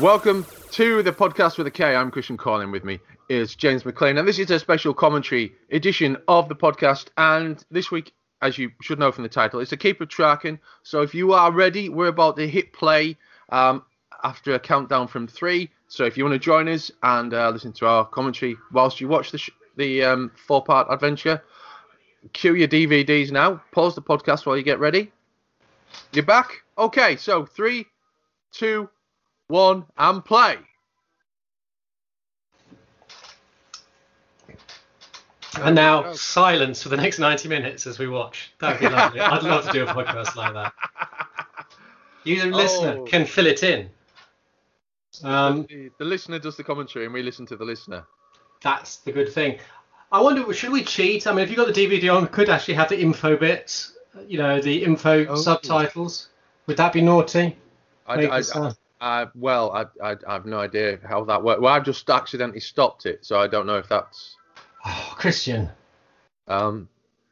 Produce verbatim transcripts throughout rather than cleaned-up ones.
Welcome to the podcast with a K. I'm Christian Corlin. With me is James McLean, and this is a special commentary edition of the podcast. And this week, as you should know from the title, it's a keeper tracking. So if you are ready, we're about to hit play um, after a countdown from three. So if you want to join us and uh, listen to our commentary whilst you watch the sh- the um, four-part adventure, cue your D V Ds now. Pause the podcast while you get ready. You're back? Okay, so three, two, one, and play. And now silence for the next ninety minutes as we watch. That'd be lovely. I'd love to do a podcast like that. You, the oh. listener, can fill it in. Um, the, the listener does the commentary and we listen to the listener. That's the good thing. I wonder, should we cheat? I mean, if you've got the D V D on, we could actually have the info bits, you know, the info oh, subtitles. Would that be naughty? I, I, I, I, well, I, I, I have no idea how that works. Well, I've just accidentally stopped it, so I don't know if that's... Oh, Christian. Um.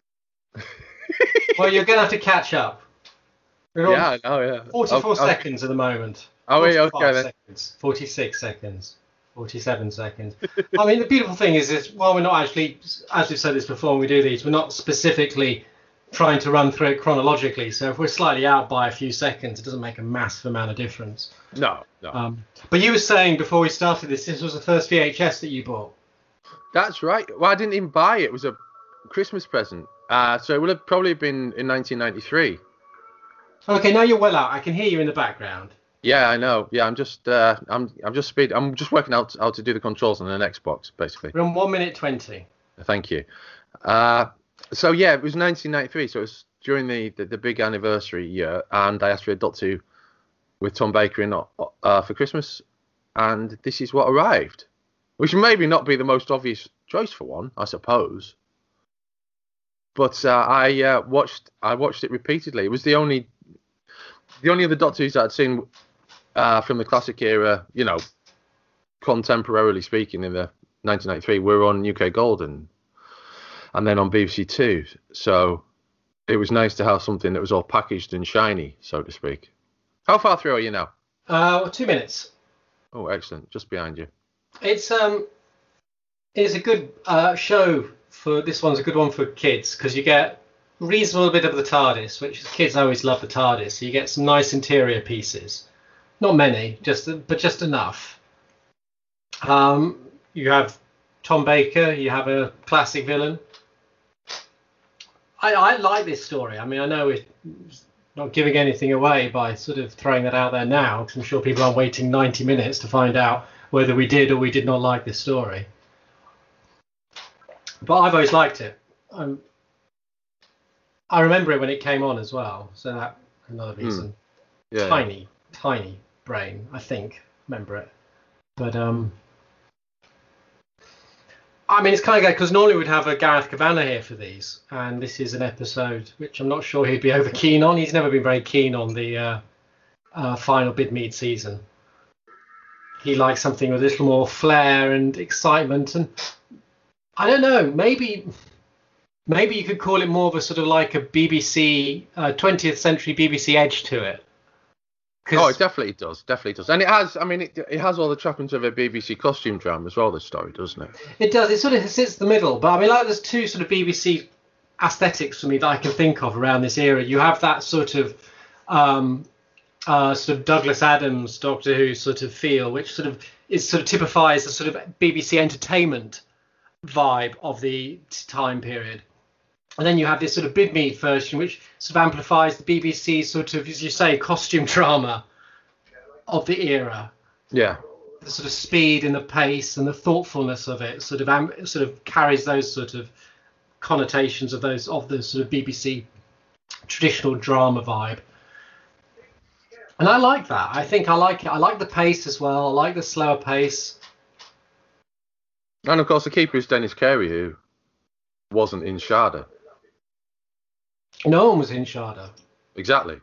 Well, you're going to have to catch up. We're yeah, I know, yeah. forty-four I'll, seconds I'll... at the moment. Oh, yeah, okay then. Seconds, forty-six seconds. forty-seven seconds. I mean, the beautiful thing is, is while we're not actually, as we've said this before when we do these, we're not specifically trying to run through it chronologically. So if we're slightly out by a few seconds, it doesn't make a massive amount of difference. No, no. Um, but you were saying before we started this, this was the first V H S that you bought. That's right. Well, I didn't even buy it. It was a Christmas present. Uh, so it would have probably been in nineteen ninety-three. Okay, now you're well out. I can hear you in the background. Yeah, I know. Yeah, I'm just, uh, I'm, I'm just speed. I'm just working out how to do the controls on an Xbox, basically. We're on one minute twenty. Thank you. Uh, so yeah, it was nineteen ninety-three. So it was during the, the, the big anniversary year, and I asked for a Doctor Who with Tom Baker in uh, for Christmas, and this is what arrived, which maybe not be the most obvious choice for one, I suppose. But uh, I uh, watched, I watched it repeatedly. It was the only, the only other Doctor Who's I'd seen. Uh, from the classic era, you know, contemporarily speaking, in the nineteen ninety-three, we're on U K Gold and, and then on B B C Two. So it was nice to have something that was all packaged and shiny, so to speak. How far through are you now? Uh, two minutes. Oh, excellent. Just behind you. It's um, it's a good uh, show for, this one's a good one for kids, because you get a reasonable bit of the TARDIS, which kids always love the TARDIS. So you get some nice interior pieces. Not many, just but just enough. Um, you have Tom Baker. You have a classic villain. I, I like this story. I mean, I know we're not giving anything away by sort of throwing that out there now, because I'm sure people aren't waiting ninety minutes to find out whether we did or we did not like this story. But I've always liked it. Um, I remember it when it came on as well, so that's another reason. Mm. Yeah. Tiny, tiny. brain, I think, remember it. But um I mean, it's kind of good because normally we'd have a Gareth Kavanagh here for these, and this is an episode which I'm not sure he'd be over keen on. He's never been very keen on the uh, uh final Bidmead season. He likes something with a little more flair and excitement, and I don't know, maybe maybe you could call it more of a sort of like a B B C uh, twentieth century B B C edge to it. Oh, it definitely does, definitely does, and it has. I mean, it it has all the trappings of a B B C costume drama as well. This story, doesn't it? It does. It sort of sits in the middle, but I mean, like, there's two sort of B B C aesthetics for me that I can think of around this era. You have that sort of, um, uh, sort of Douglas Adams Doctor Who sort of feel, which sort of is sort of typifies the sort of B B C entertainment vibe of the time period. And then you have this sort of Bidmead version, which sort of amplifies the B B C sort of, as you say, costume drama of the era. Yeah. The sort of speed and the pace and the thoughtfulness of it sort of am- sort of carries those sort of connotations of those of the sort of B B C traditional drama vibe. And I like that. I think I like it. I like the pace as well. I like the slower pace. And of course, the keeper is Dennis Carey, who wasn't in Shada. No one was in Shada. Exactly.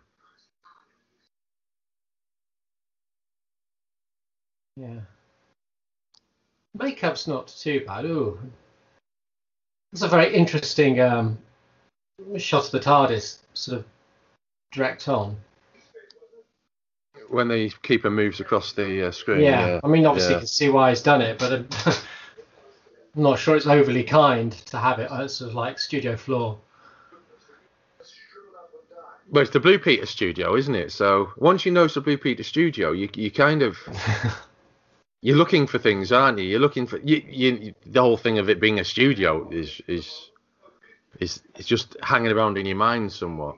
Yeah. Makeup's not too bad. Ooh. It's a very interesting um, shot of the TARDIS, sort of direct on. when the keeper moves across the uh, screen. Yeah. Yeah, I mean, obviously yeah. you can see why he's done it, but I'm not sure it's overly kind to have it as sort of like studio floor. Well, it's the Blue Peter studio, isn't it? So once you know it's the Blue Peter studio, you you kind of you're looking for things, aren't you? You're looking for you, you. The whole thing of it being a studio is is is is just hanging around in your mind somewhat.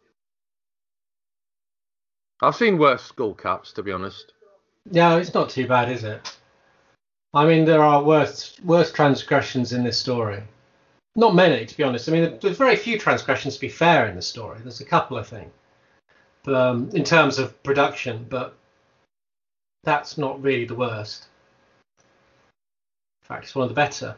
I've seen worse skull caps, to be honest. Yeah, it's not too bad, is it? I mean, there are worse worse transgressions in this story. Not many, to be honest. I mean, there's very few transgressions, to be fair, in the story. There's a couple, I think, but, um, in terms of production, but that's not really the worst. In fact, it's one of the better.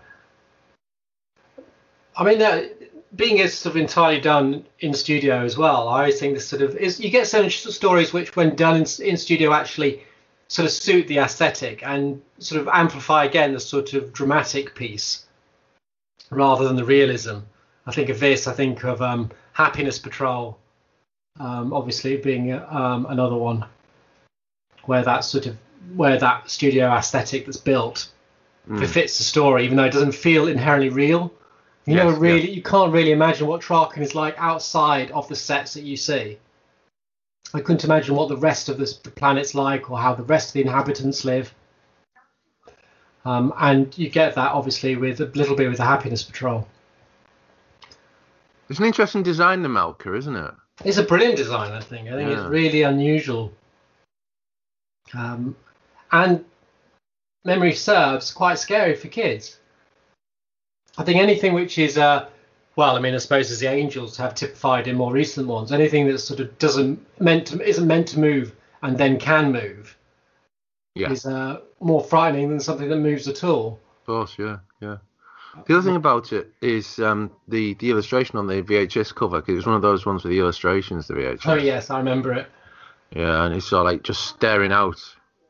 I mean, uh, being as sort of entirely done in studio as well, I always think this sort of is. You get some stories which, when done in, in studio, actually sort of suit the aesthetic and sort of amplify again the sort of dramatic piece, rather than the realism. I think of this, I think of um, Happiness Patrol, um, obviously being um, another one where that sort of, where that studio aesthetic that's built mm. befits the story, even though it doesn't feel inherently real. You yes, know, really, yeah. You can't really imagine what Traken is like outside of the sets that you see. I couldn't imagine what the rest of this, the planet's like, or how the rest of the inhabitants live. Um, and you get that obviously with a little bit with the Happiness Patrol. It's an interesting design, the Melkur, isn't it? It's a brilliant design, I think. I think yeah. It's really unusual. Um, and memory serves, quite scary for kids. I think anything which is, uh, well, I mean, I suppose as the Angels have typified in more recent ones, anything that sort of doesn't meant to, isn't meant to move and then can move. Yeah. Is uh, more frightening than something that moves at all. Of course, yeah, yeah. The other thing about it is um, the the illustration on the V H S cover, because it was one of those ones with the illustrations, the V H S. Oh yes, I remember it. Yeah, and it's sort of like just staring out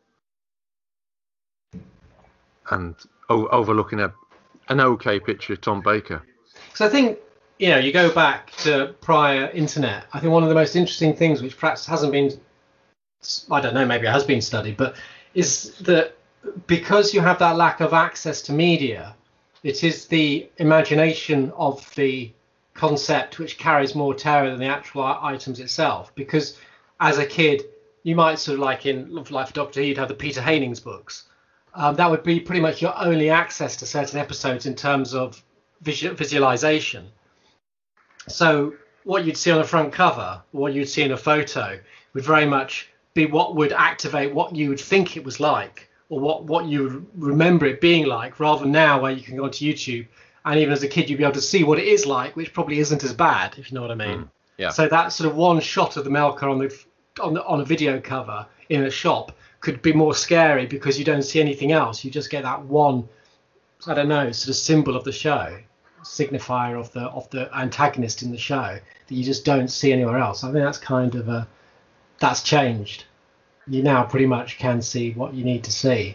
and o- overlooking a an okay picture of Tom Baker. So I think, you know, you go back to prior internet. I think one of the most interesting things, which perhaps hasn't been, I don't know, maybe it has been studied, but is that because you have that lack of access to media, it is the imagination of the concept which carries more terror than the actual items itself. Because as a kid, you might sort of like in Love Life of Doctor Who, you'd have the Peter Heinings books. Um, that would be pretty much your only access to certain episodes in terms of visual, visualization. So what you'd see on the front cover, what you'd see in a photo, would very much be what would activate what you would think it was like, or what, what you would remember it being like, rather than now where you can go onto YouTube and even as a kid you'd be able to see what it is like, which probably isn't as bad, if you know what I mean. Mm, yeah. So that sort of one shot of the Melkur on the on the on a video cover in a shop could be more scary because you don't see anything else. You just get that one, I don't know, sort of symbol of the show, signifier of the of the antagonist in the show that you just don't see anywhere else. I think that's kind of a that's changed. You now pretty much can see what you need to see.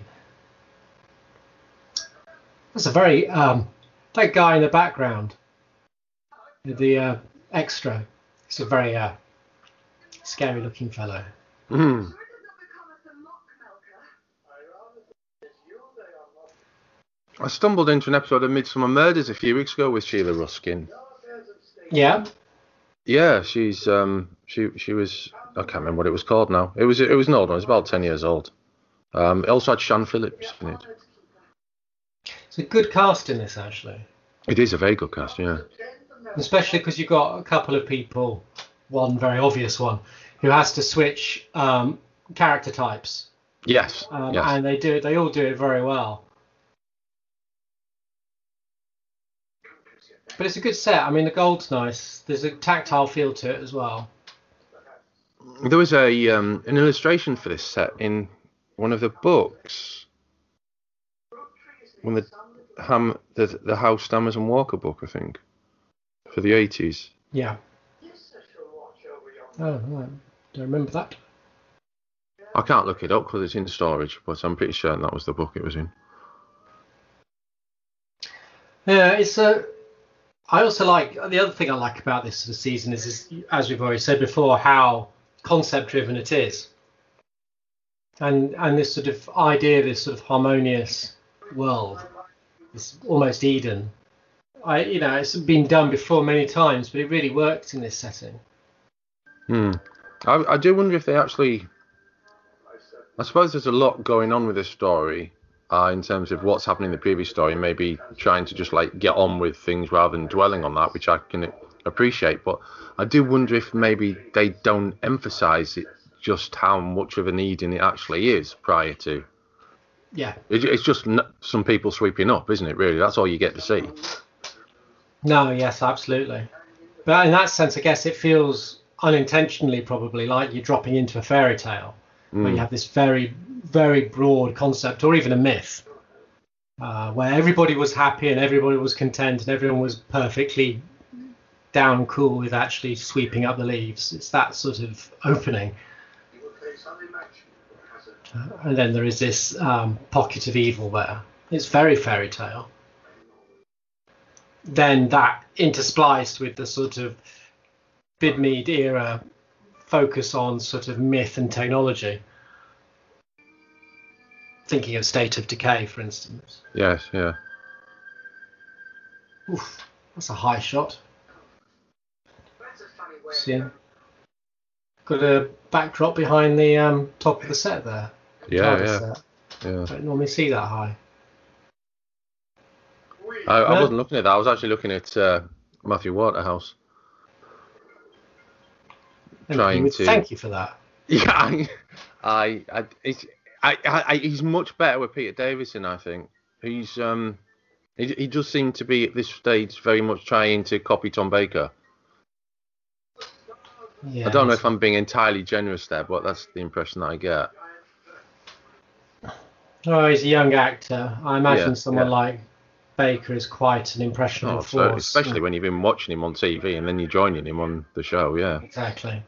That's a very um, that guy in the background, the uh, extra. He's a very uh, scary-looking fellow. Mm. I stumbled into an episode of Midsummer Murders a few weeks ago with Sheila Ruskin. Yeah. Yeah, she's um she she was I can't remember what it was called now. It was it was an old one. It was about ten years old. Um, it also had Sian Phillips in it. It's a good cast in this, actually. It is a very good cast, yeah. Especially because you've got a couple of people, one very obvious one, who has to switch um, character types. Yes, um, yes. And they do it. They all do it very well. But it's a good set. I mean, the gold's nice. There's a tactile feel to it as well. There was a um, an illustration for this set in one of the books. When the Ham the the House Stammers and Walker book, I think, for the eighties. Yeah. Oh, right. Don't remember that. I can't look it up because it's in storage, but I'm pretty sure that was the book it was in. Yeah, it's a. I also like the other thing I like about this sort of season is, is, as we've already said before, how concept driven it is. and and this sort of idea, this sort of harmonious world, this almost Eden. I, you know, it's been done before many times, but it really worked in this setting. Hmm. I, I do wonder if they actually. I suppose there's a lot going on with this story, uh, in terms of what's happening in the previous story, maybe trying to just like get on with things rather than dwelling on that, which I can appreciate. But I do wonder if maybe they don't emphasise it, just how much of an Eden it actually is prior to. Yeah. It, it's just n- some people sweeping up, isn't it? Really, that's all you get to see. No, yes, absolutely. But in that sense, I guess it feels unintentionally probably like you're dropping into a fairy tale, mm. where you have this very, very broad concept, or even a myth, uh, where everybody was happy and everybody was content and everyone was perfectly down cool with actually sweeping up the leaves. It's that sort of opening. Uh, and then there is this um, pocket of evil there. It's very fairy tale. Then that interspliced with the sort of Bidmead era focus on sort of myth and technology. Thinking of State of Decay, for instance. Yes, yeah. Oof, that's a high shot. See, got a backdrop behind the um, top of the set there. Yeah, yeah. Set. yeah. I don't normally see that high. I, I wasn't looking at that. I was actually looking at uh, Matthew Waterhouse. Thank trying you. to. Thank you for that. Yeah, I, I, I, it's, I, I, he's much better with Peter Davison. I think he's um, he, he does seem to be at this stage very much trying to copy Tom Baker. Yeah, I don't know if I'm being entirely generous there, but that's the impression that I get. Oh, he's a young actor. I imagine yeah, someone yeah. like Baker is quite an impressionable oh, force. So, especially yeah. when you've been watching him on T V and then you're joining him on the show, yeah. Exactly.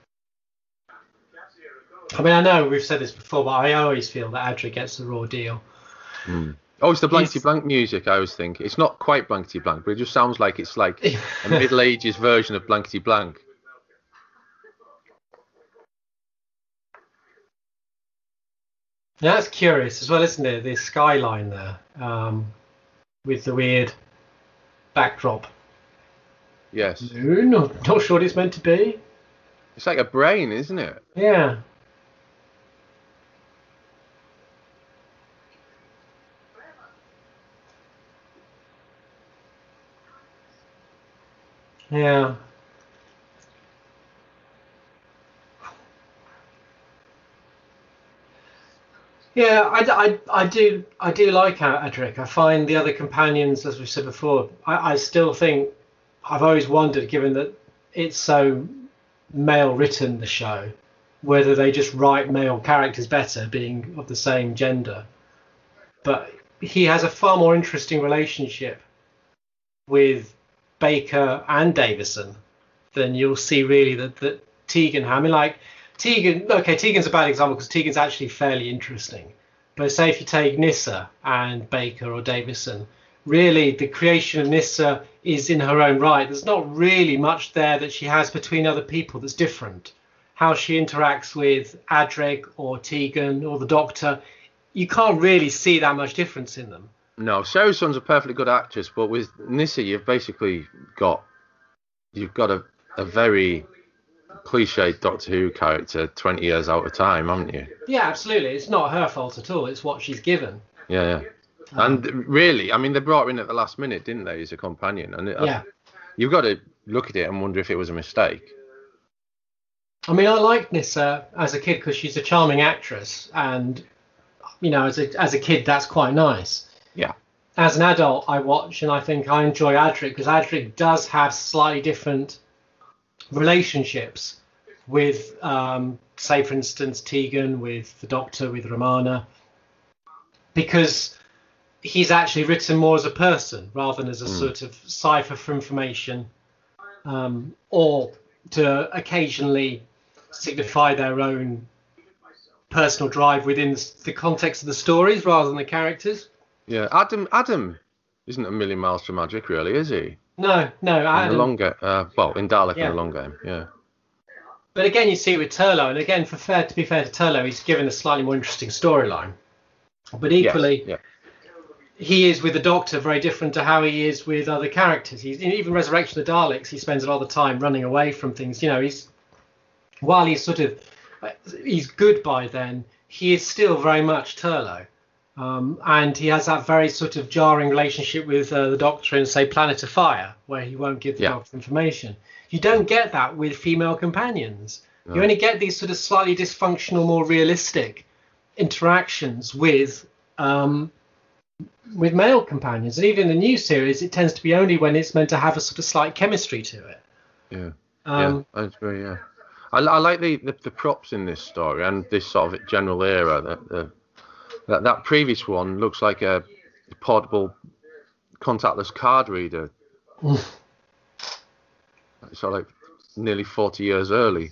I mean, I know we've said this before, but I always feel that Adric gets the raw deal. Mm. Oh, it's the Blankety Blank music, I always think. It's not quite Blankety Blank, but it just sounds like it's like a Middle Ages version of Blankety Blank. Yeah, that's curious as well, isn't it? The skyline there, um, with the weird backdrop. Yes. No, not, not sure what it's meant to be. It's like a brain, isn't it? Yeah. Yeah. Yeah, I, I, I do I do like Adric. I find the other companions, as we've said before, I, I still think, I've always wondered, given that it's so male written, the show, whether they just write male characters better, being of the same gender. But he has a far more interesting relationship with Baker and Davison than you'll see really that, that Tegan had. I mean, like, Tegan, okay, Tegan's a bad example because Tegan's actually fairly interesting. But say if you take Nyssa and Baker or Davison, really the creation of Nyssa is in her own right. There's not really much there that she has between other people that's different. How she interacts with Adric or Tegan or the Doctor, you can't really see that much difference in them. No, Sarah Sun's a perfectly good actress, but with Nyssa, you've basically got you've got a, a very cliched Doctor Who character twenty years out of time, haven't you? Yeah, absolutely. It's not her fault at all. It's what she's given. Yeah, yeah. Um, and really, I mean, they brought her in at the last minute, didn't they, as a companion? And it, yeah. I, you've got to look at it and wonder if it was a mistake. I mean, I liked Nyssa as a kid because she's a charming actress, and you know, as a as a kid, that's quite nice. Yeah. As an adult, I watch and I think I enjoy Adric because Adric does have slightly different relationships with, um, say, for instance, Tegan, with the Doctor, with Romana, because he's actually written more as a person rather than as a mm. sort of cipher for information, um, or to occasionally signify their own personal drive within the context of the stories rather than the characters. Yeah, Adam Adam isn't a million miles from Adric, really, is he? No, no, Adam. In the long game, uh, well, in Dalek yeah. and the long game, yeah. But again, you see it with Turlough, and again, for fair to be fair to Turlough, he's given a slightly more interesting storyline. But equally, yes, yeah. he is with the Doctor very different to how he is with other characters. He's even Resurrection of the Daleks. He spends a lot of the time running away from things. You know, he's while he's sort of he's good by then, he is still very much Turlough. Um, and he has that very sort of jarring relationship with uh, the Doctor in, say, Planet of Fire, where he won't give the yeah. Doctor information. You don't get that with female companions. No. You only get these sort of slightly dysfunctional, more realistic interactions with um, with male companions. And even in the new series, it tends to be only when it's meant to have a sort of slight chemistry to it. Yeah, um, yeah, I agree, yeah. I, I like the, the, the props in this story and this sort of general era. That the, that, that previous one looks like a portable contactless card reader. It's sort of like nearly forty years early.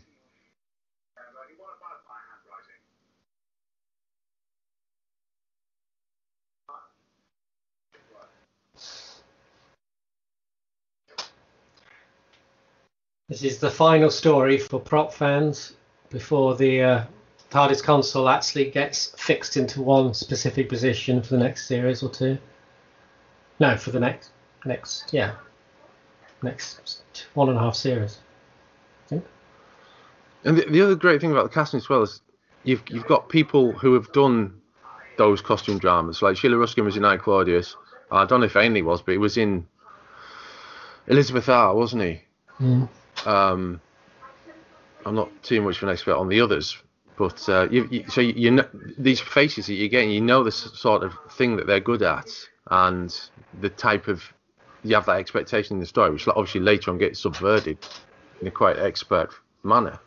This is the final story for prop fans before the uh, TARDIS console actually gets fixed into one specific position for the next series or two. No, for the next, next, yeah, next one and a half series, I think. And the, the other great thing about the casting as well is you've you've got people who have done those costume dramas. Like Sheila Ruskin was in I, Claudius. I don't know if Ainley was, but he was in Elizabeth R, wasn't he? Mm. Um, I'm not too much of an expert on the others, but uh, you, you, so you, you know these faces that you're getting, you know the sort of thing that they're good at, and the type of you have that expectation in the story, which obviously later on gets subverted in a quite expert manner.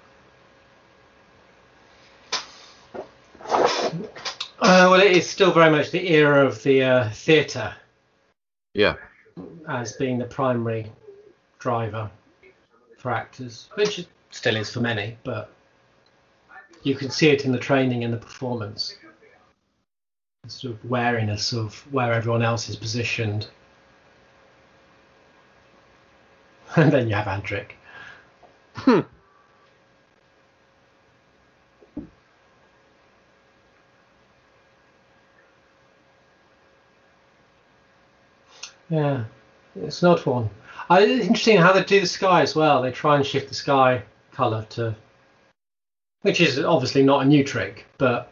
Uh, well, it is still very much the era of the uh, theatre. Yeah. As being the primary driver for actors, which it still is for many, but you can see it in the training and the performance. The sort of wariness of where everyone else is positioned. And then you have Adric. Hmm. Yeah, it's an odd one. Uh, it's interesting how they do the sky as well. They try and shift the sky colour to, which is obviously not a new trick, but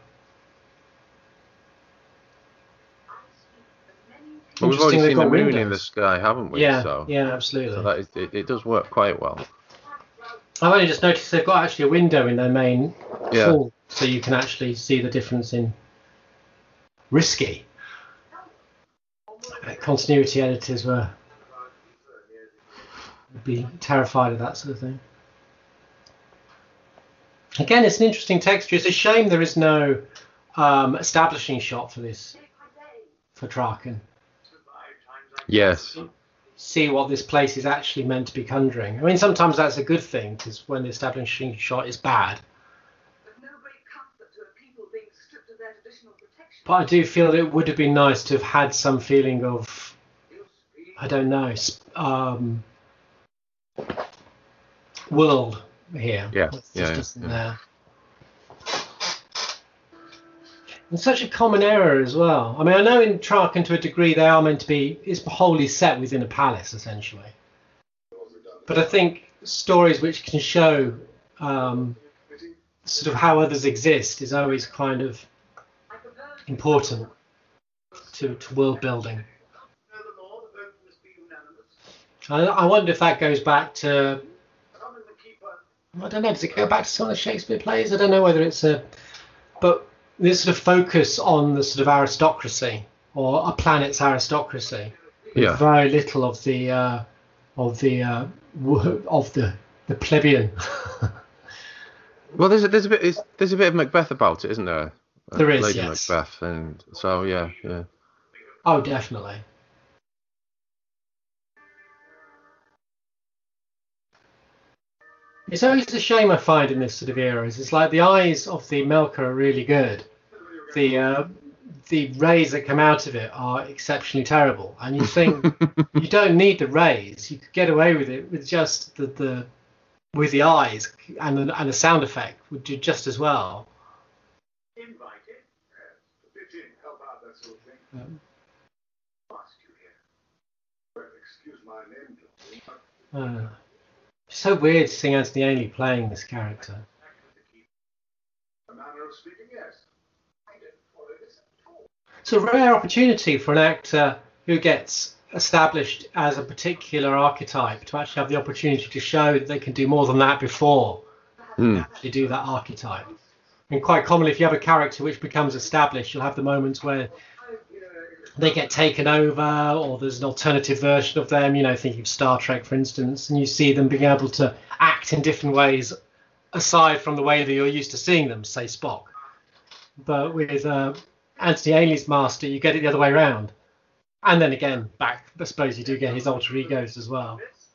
well, we've already seen the moon windows in the sky, haven't we? Yeah, so, yeah, absolutely. So that is, it, it does work quite well. I've only just noticed they've got actually a window in their main yeah. hall, so you can actually see the difference in risky. Continuity editors were would be terrified of that sort of thing. Again, it's an interesting texture. It's a shame there is no um, establishing shot for this, for Traken. Yes. See what this place is actually meant to be conjuring. I mean, sometimes that's a good thing, because when the establishing shot is bad. But I do feel that it would have been nice to have had some feeling of, I don't know, um, world here. Yeah, It's yeah, just yeah, yeah. There. And such a common error as well. I mean, I know in Traken to a degree they are meant to be, it's wholly set within a palace essentially. But I think stories which can show um, sort of how others exist is always kind of important to, to world building. I, I wonder if that goes back to, I don't know, does it go back to some of the Shakespeare plays? I don't know whether it's a, but this sort of focus on the sort of aristocracy or a planet's aristocracy, with yeah. very little of the uh, of the uh, of the the plebeian. Well, there's a, there's a bit it's, there's a bit of Macbeth about it, isn't there? There is, Lady yes. Macbeth, and so yeah, yeah. Oh, definitely. It's always a shame I find in this sort of era. Is it's like the eyes of the Melkur are really good. The uh, the rays that come out of it are exceptionally terrible, and you think you don't need the rays. You could get away with it with just the the, with the eyes and and a sound effect would do just as well. Invited? Yes. Pitch in, help out, that sort of thing. Um, Ask you here. Well, excuse my name, gentlemen. uh, so weird seeing Anthony Ainley playing this character. A manner of speaking, yes. I don't follow this at all. It's a rare opportunity for an actor who gets established as a particular archetype to actually have the opportunity to show that they can do more than that before Mm. they actually do that archetype. And quite commonly, if you have a character which becomes established, you'll have the moments where they get taken over, or there's an alternative version of them, you know, thinking of Star Trek, for instance, and you see them being able to act in different ways aside from the way that you're used to seeing them, say Spock. But with uh, Anthony Ainley's Master, you get it the other way around. And then again, back, I suppose you do get his alter egos as well.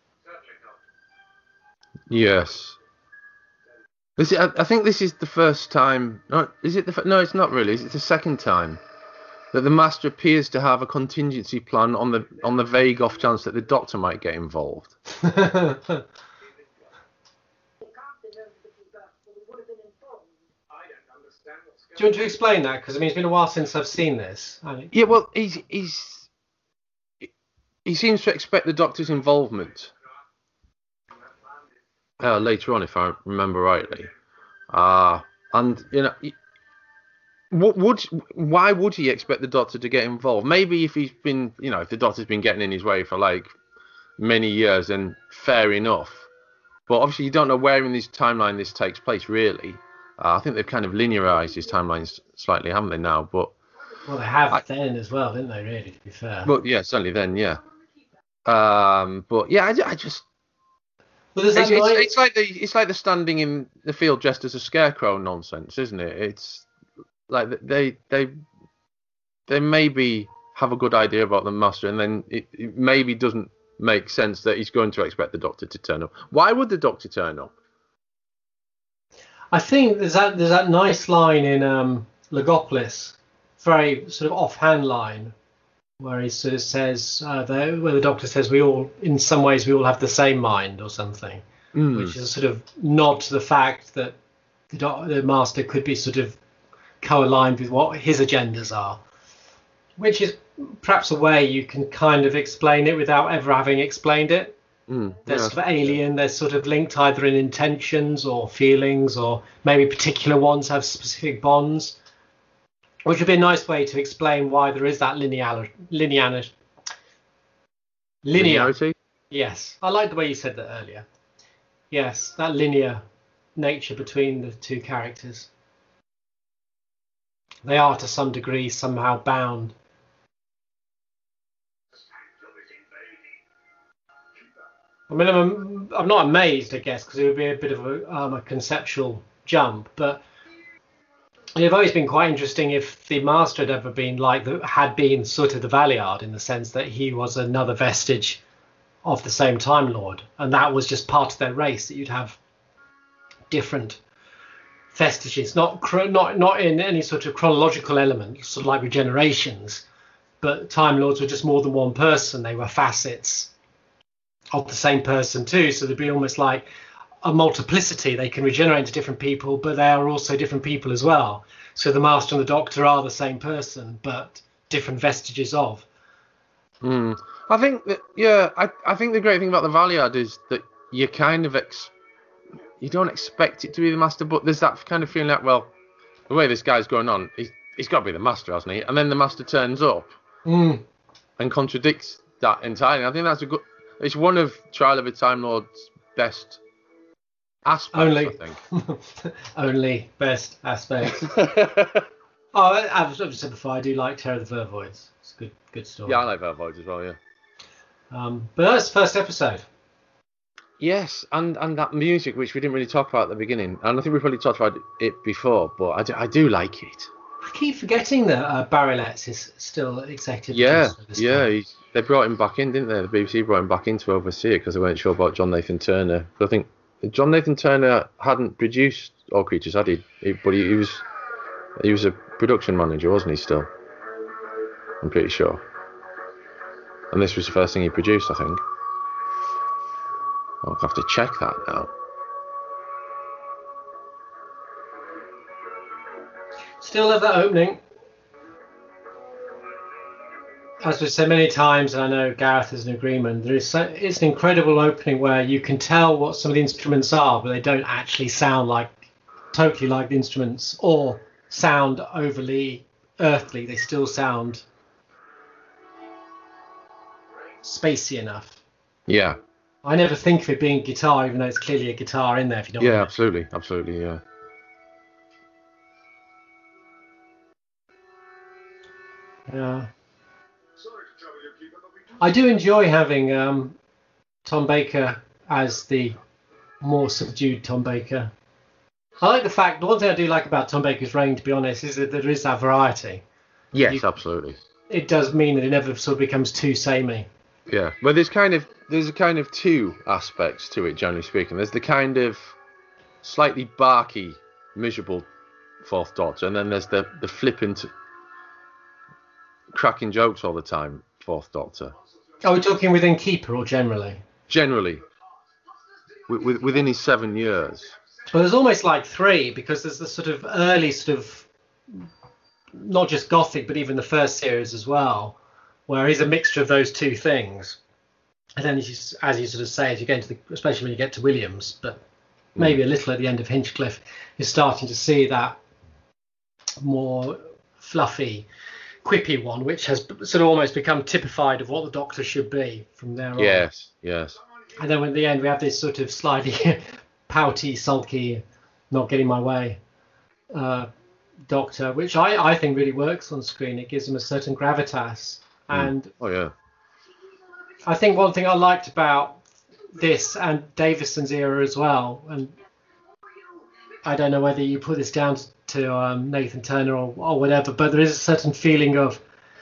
Yes. This is, I, I think this is the first time. No, is it the? fir- No, it's not really. It's the second time that the Master appears to have a contingency plan on the on the vague off chance that the Doctor might get involved. Do you want to explain that? Because I mean, it's been a while since I've seen this. I- Yeah, well, he's he's he seems to expect the Doctor's involvement uh, later on, if I remember rightly. Uh, and you know, he- what would why would he expect the Doctor to get involved? Maybe if he's been, you know, if the Doctor's been getting in his way for like many years, then fair enough. But obviously, you don't know where in this timeline this takes place, really. Uh, I think they've kind of linearized his timelines slightly, haven't they now? But Well, they have I- then as well, didn't they, really, to be fair? But yeah, certainly then, yeah. Um, but yeah, I, ju- I just Well, there's it's, that it's, line- it's like the it's like the standing in the field dressed as a scarecrow nonsense, isn't it? It's like they they they maybe have a good idea about the Master, and then it, it maybe doesn't make sense that he's going to expect the Doctor to turn up. Why would the Doctor turn up? I think there's that there's that nice line in um, Logopolis, very sort of offhand line, where he sort of says, uh, the, where the Doctor says we all, in some ways, we all have the same mind or something, Mm. which is a sort of nod to the fact that the, doc, the Master could be sort of co-aligned with what his agendas are, which is perhaps a way you can kind of explain it without ever having explained it. Mm, They're yeah. sort of alien, they're sort of linked either in intentions or feelings, or maybe particular ones have specific bonds, which would be a nice way to explain why there is that linear, linear, linear. Linearity? Yes, I like the way you said that earlier. Yes, that linear nature between the two characters. They are to some degree somehow bound. I mean, I'm, I'm not amazed, I guess, because it would be a bit of a, um, a conceptual jump. But it'd always been quite interesting if the Master had ever been like, the, had been sort of the Valiard, in the sense that he was another vestige of the same Time Lord, and that was just part of their race, that you'd have different vestiges, not chro- not not in any sort of chronological element, sort of like regenerations, but Time Lords were just more than one person. They were facets of the same person too, so there'd be almost like a multiplicity. They can regenerate into different people, but they are also different people as well. So the Master and the Doctor are the same person, but different vestiges of. Mm. I think that yeah, I, I think the great thing about the Valiard is that you kind of ex- you don't expect it to be the Master, but there's that kind of feeling that, well, the way this guy's going on, he's, he's got to be the Master, hasn't he? And then the Master turns up Mm. and contradicts that entirely. I think that's a good. It's one of Trial of a Time Lord's best aspects, Only, I think. only best aspects. Oh, I've I've said before, I do like Terror of the Vervoids. It's a good, good story. Yeah, I like Vervoids as well. Yeah. Um, but that's the first episode. Yes, and, and that music, which we didn't really talk about at the beginning, and I think we probably talked about it before, but I do, I do like it. I keep forgetting that uh, Barry Letts is still executive Yeah, producer of this yeah, film. he's, they brought him back in, didn't they? The B B C brought him back in to oversee it because they weren't sure about John Nathan Turner. But I think John Nathan Turner hadn't produced All Creatures, had he? he but he, he was he was a production manager, wasn't he? Still, I'm pretty sure. And this was the first thing he produced, I think. I'll have to check that now. Still love that opening. As we've said many times, and I know Gareth is in agreement, there is so, it's an incredible opening where you can tell what some of the instruments are, but they don't actually sound like totally like the instruments or sound overly earthly. They still sound spacey enough. Yeah. I never think of it being guitar, even though it's clearly a guitar in there. If you don't. Yeah, absolutely, absolutely, yeah. Yeah. I do enjoy having um, Tom Baker as the more subdued Tom Baker. I like the fact, the one thing I do like about Tom Baker's reign, to be honest, is that there is that variety. Yes, you, absolutely. It does mean that it never sort of becomes too samey. Yeah, but there's kind of there's a kind of two aspects to it, generally speaking. There's the kind of slightly barky, miserable Fourth Doctor, and then there's the the flippant, cracking jokes all the time Fourth Doctor. Are we talking within Keeper or generally? Generally, w- within his seven years. Well, there's almost like three, because there's the sort of early sort of, not just Gothic, but even the first series as well, where he's a mixture of those two things. And then, as you, as you sort of say, as you get into the, especially when you get to Williams, but maybe a little at the end of Hinchcliffe, you're starting to see that more fluffy, quippy one, which has sort of almost become typified of what the Doctor should be from there on. Yes, yes. And then at the end, we have this sort of slightly pouty, sulky, not getting my way uh, Doctor, which I, I think really works on screen. It gives him a certain gravitas. Mm. And oh yeah, I think one thing I liked about this and Davison's era as well, and I don't know whether you put this down to um, Nathan Turner or, or whatever, but there is a certain feeling of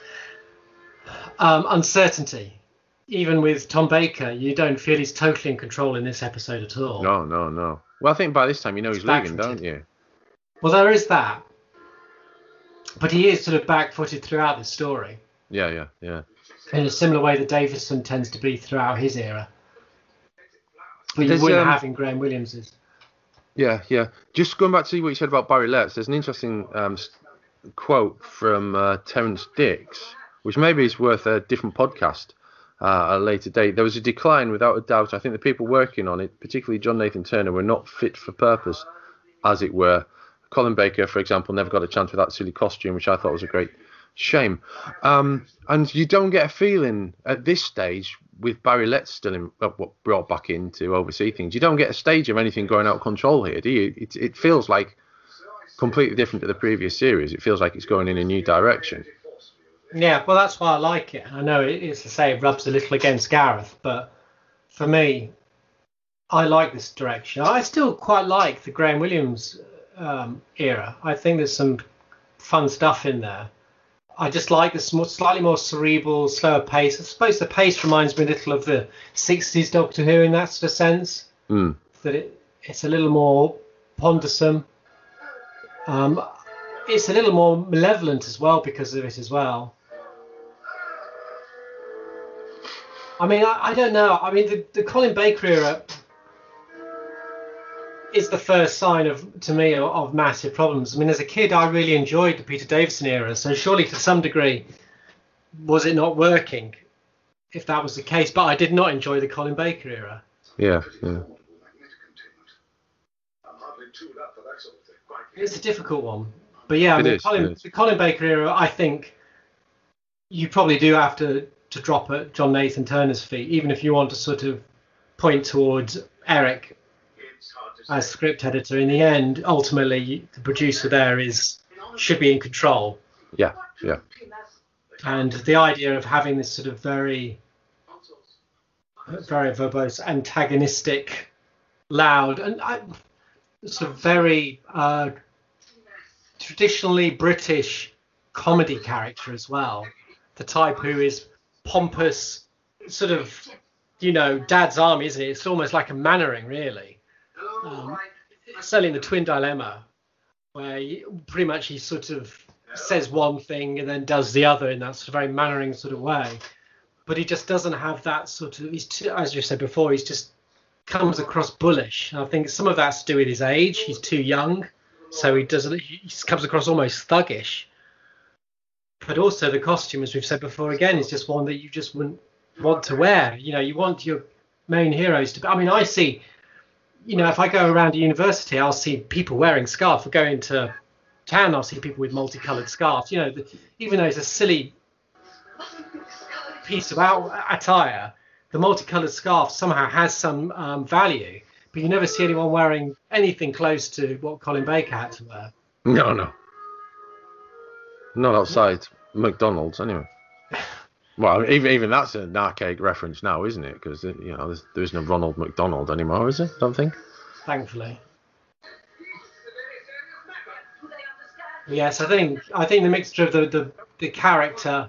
um, uncertainty. Even with Tom Baker, you don't feel he's totally in control in this episode at all. No, no, no. Well, I think by this time you know he's, he's leaving, don't you? Well, there is that. But he is sort of back-footed throughout the story. Yeah, yeah, yeah. In a similar way that Davison tends to be throughout his era. But you There's, wouldn't um, have in Graham Williams's. Yeah, yeah. Just going back to what you said about Barry Letts, there's an interesting um, quote from uh, Terence Dix, which maybe is worth a different podcast uh, at a later date. There was a decline, without a doubt. I think the people working on it, particularly John Nathan Turner, were not fit for purpose, as it were. Colin Baker, for example, never got a chance with that silly costume, which I thought was a great shame. Um, and you don't get a feeling at this stage, with Barry Letts still in, uh, brought back in to oversee things, you don't get a stage of anything going out of control here, do you? It, it feels like completely different to the previous series. It feels like it's going in a new direction. Yeah, well, that's why I like it. I know it, it's to say it rubs a little against Gareth, but for me, I like this direction. I still quite like the Graham Williams um, era. I think there's some fun stuff in there. I just like the slightly more cerebral, slower pace. I suppose the pace reminds me a little of the sixties Doctor Who in that sort of sense. Mm. That it, it's a little more pondersome. Um, it's a little more malevolent as well because of it as well. I mean, I, I don't know. I mean, the, the Colin Baker era is the first sign of, to me, of, of massive problems. I mean, as a kid, I really enjoyed the Peter Davison era. So surely, to some degree, was it not working? If that was the case, but I did not enjoy the Colin Baker era. Yeah, yeah. It's a difficult one, but yeah, I It mean, is, Colin, it is. the Colin Baker era, I think you probably do have to to drop at John Nathan Turner's feet, even if you want to sort of point towards Eric as script editor. In the end, ultimately, the producer there is should be in control. Yeah, yeah. And the idea of having this sort of very, very verbose, antagonistic, loud, and I, sort of very uh, traditionally British comedy character as well. The type who is pompous, sort of, you know, Dad's Army, isn't it? It's almost like a Mannering, really. Um, certainly in the Twin Dilemma, where he, pretty much he sort of says one thing and then does the other in that sort of very Mannering sort of way. But he just doesn't have that sort of, he's too, as you said before, he's just comes across bullish. And I think some of that's to do with his age. He's too young. so he does he comes across almost thuggish. But also the costume, as we've said before, again, is just one that you just wouldn't want to wear. You know, you want your main heroes to be. I mean, I see, you know, if I go around a university, I'll see people wearing scarves. If I go into town, I'll see people with multicolored scarves. You know, the, even though it's a silly piece of out, attire, the multicolored scarf somehow has some um, value. But you never see anyone wearing anything close to what Colin Baker had to wear. No, no. Not outside McDonald's, anyway. Well, even even that's an archaic reference now, isn't it? Because you know, there is no Ronald McDonald anymore, is there? I don't think. Thankfully. Yes, I think I think the mixture of the, the, the character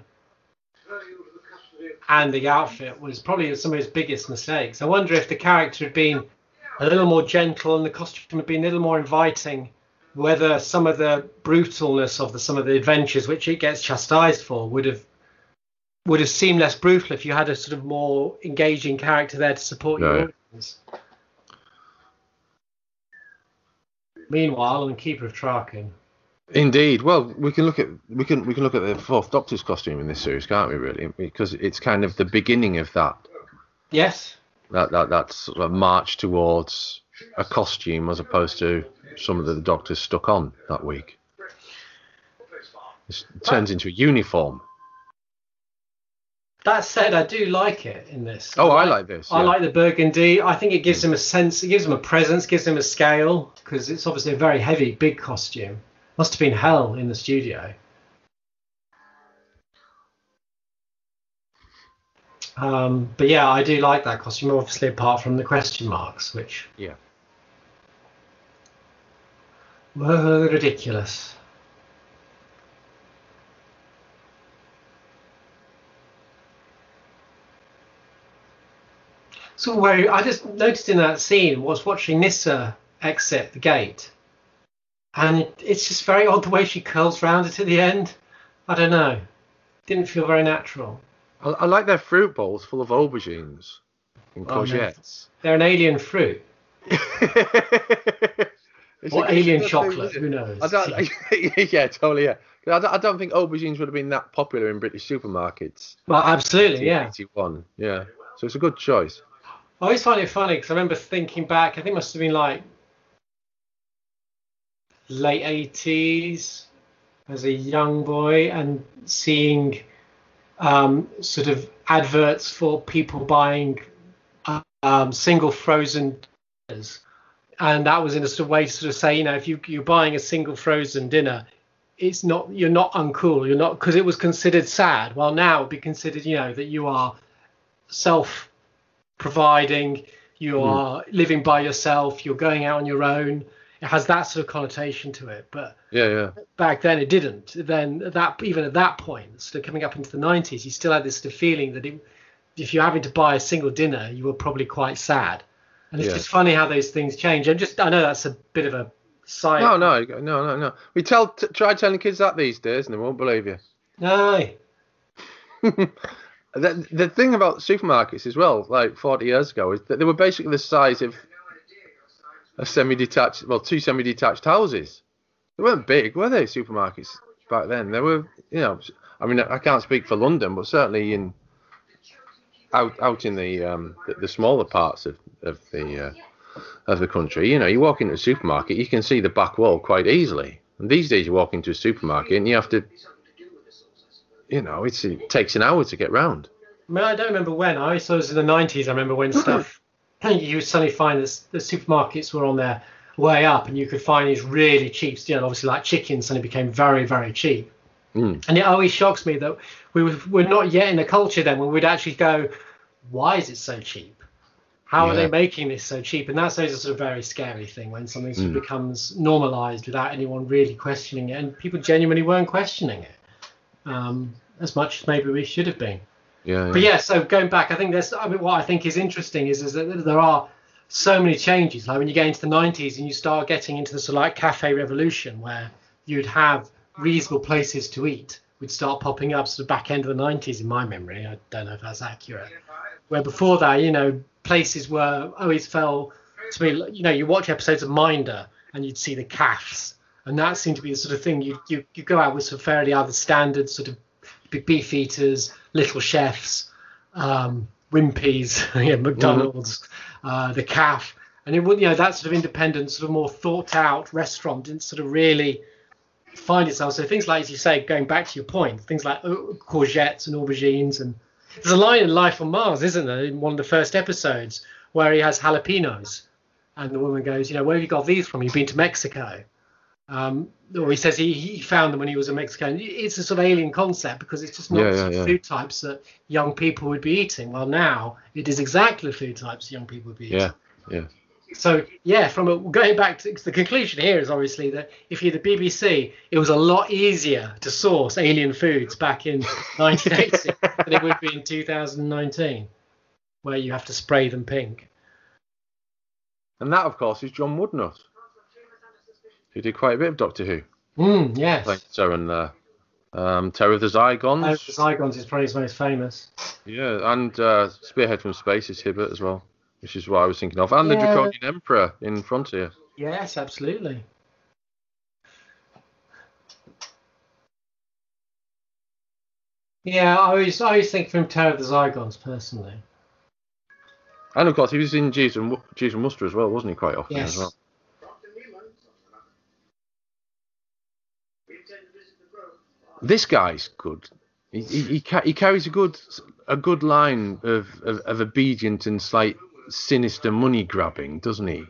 and the outfit was probably some of his biggest mistakes. I wonder if the character had been a little more gentle and the costume had been a little more inviting, whether some of the brutalness of the some of the adventures which it gets chastised for would have would have seemed less brutal if you had a sort of more engaging character there to support No. your audience. Meanwhile, on Keeper of Traken. Indeed. Well, we can look at we can we can look at the Fourth Doctor's costume in this series, can't we? Really, because it's kind of the beginning of that Yes. that that that sort of march towards a costume as opposed to some of the Doctors stuck on that week. It turns into a uniform. That said, I do like it in this. Oh, I like this. I yeah. like the burgundy. I think it gives him a sense, it gives him a presence, gives him a scale, because it's obviously a very heavy, big costume. Must have been hell in the studio. Um, but yeah, I do like that costume, obviously, apart from the question marks, which Yeah. were ridiculous. So where I just noticed in that scene was watching Nissa exit the gate, and it, it's just very odd the way she curls round it at the end. I don't know, didn't feel very natural. I, I like their fruit bowls full of aubergines and Oh, no. courgettes. They're an alien fruit It's or a- alien it's a- chocolate. Who knows? I don't, yeah, totally, yeah. 'Cause I don't, I don't think aubergines would have been that popular in British supermarkets. Well, absolutely, yeah. eighty-one, yeah. So it's a good choice. I always find it funny because I remember thinking back. I think it must have been like late eighties as a young boy and seeing um, sort of adverts for people buying uh, um, single frozen dinners, and that was in a sort of way to sort of say, you know, if you, you're buying a single frozen dinner, it's not you're not uncool. You're not, because it was considered sad. Well, now it'd be considered, you know, that you are self providing, you are mm. living by yourself, you're going out on your own. It has that sort of connotation to it, but yeah, yeah. back then it didn't. Then that even at that point, sort of coming up into the nineties, you still had this sort of feeling that it, if you're having to buy a single dinner, you were probably quite sad. And it's yeah. just funny how those things change. I'm just, I know that's a bit of a side. No, no, no, no, no. We tell t- try telling kids that these days, and they won't believe you. No. The, the thing about supermarkets as well, like forty years ago, is that they were basically the size of a semi-detached, well, two semi-detached houses. They weren't big, were they, supermarkets back then? They were, you know, I mean, I can't speak for London, but certainly in out out in the um, the, the smaller parts of of the uh, of the country, you know, you walk into a supermarket, you can see the back wall quite easily. And these days, you walk into a supermarket and you have to. You know, it's, it takes an hour to get round. I mean, I don't remember when. I saw it was in the nineties. I remember when stuff, you would suddenly find that the supermarkets were on their way up and you could find these really cheap, you know, obviously like chicken suddenly became very, very cheap. Mm. And it always shocks me that we were, we're not yet in a culture then where we'd actually go, why is it so cheap? How yeah. are they making this so cheap? And that's always a sort of very scary thing when something sort of Mm. becomes normalized without anyone really questioning it. And people genuinely weren't questioning it. Um, as much as maybe we should have been. Yeah, yeah. But yeah, so going back, I think there's, I mean, what I think is interesting is, is that there are so many changes. Like when you get into the nineties and you start getting into the sort of like cafe revolution where you'd have reasonable places to eat, would start popping up sort of back end of the nineties in my memory. I don't know if that's accurate. Where before that, you know, places were always felt to me, you know, you watch episodes of Minder and you'd see the cafes And that seemed to be the sort of thing you you, you go out with some fairly either standard sort of beef eaters, little chefs, um, Wimpy's, yeah, McDonald's, mm-hmm. uh, the Caf, and it would, you know, that sort of independent, sort of more thought out restaurant didn't sort of really find itself. So things like, as you say, going back to your point, things like courgettes and aubergines, and there's a line in Life on Mars, isn't there, in one of the first episodes where he has jalapenos, and the woman goes, you know, where have you got these from? You've been to Mexico. Um, or he says he, he found them when he was in Mexico. And it's a sort of alien concept because it's just not yeah, the yeah, yeah. food types that young people would be eating. Well, now it is exactly the food types young people would be eating. Yeah, yeah. So, yeah, from a, going back to the conclusion here is obviously that if you're the B B C, it was a lot easier to source alien foods back in nineteen eighty than it would be in two thousand nineteen, where you have to spray them pink. And that, of course, is John Woodnutt, who did quite a bit of Doctor Who. Mm, yes. Like Terran there. Um, Terror of the Zygons. Terror of the Zygons is probably his most famous. Yeah, and uh, Spearhead from Space is Hibbert as well, which is what I was thinking of. And yeah. the Draconian Emperor in Frontier. Yes, absolutely. Yeah, I always, I always think from Terror of the Zygons, personally. And, of course, he was in Jeeves and, Jeeves and Wooster as well, wasn't he, quite often yes. as well? This guy's good. He he, he, ca- he carries a good a good line of, of, of obedient and slight sinister money grabbing, doesn't he?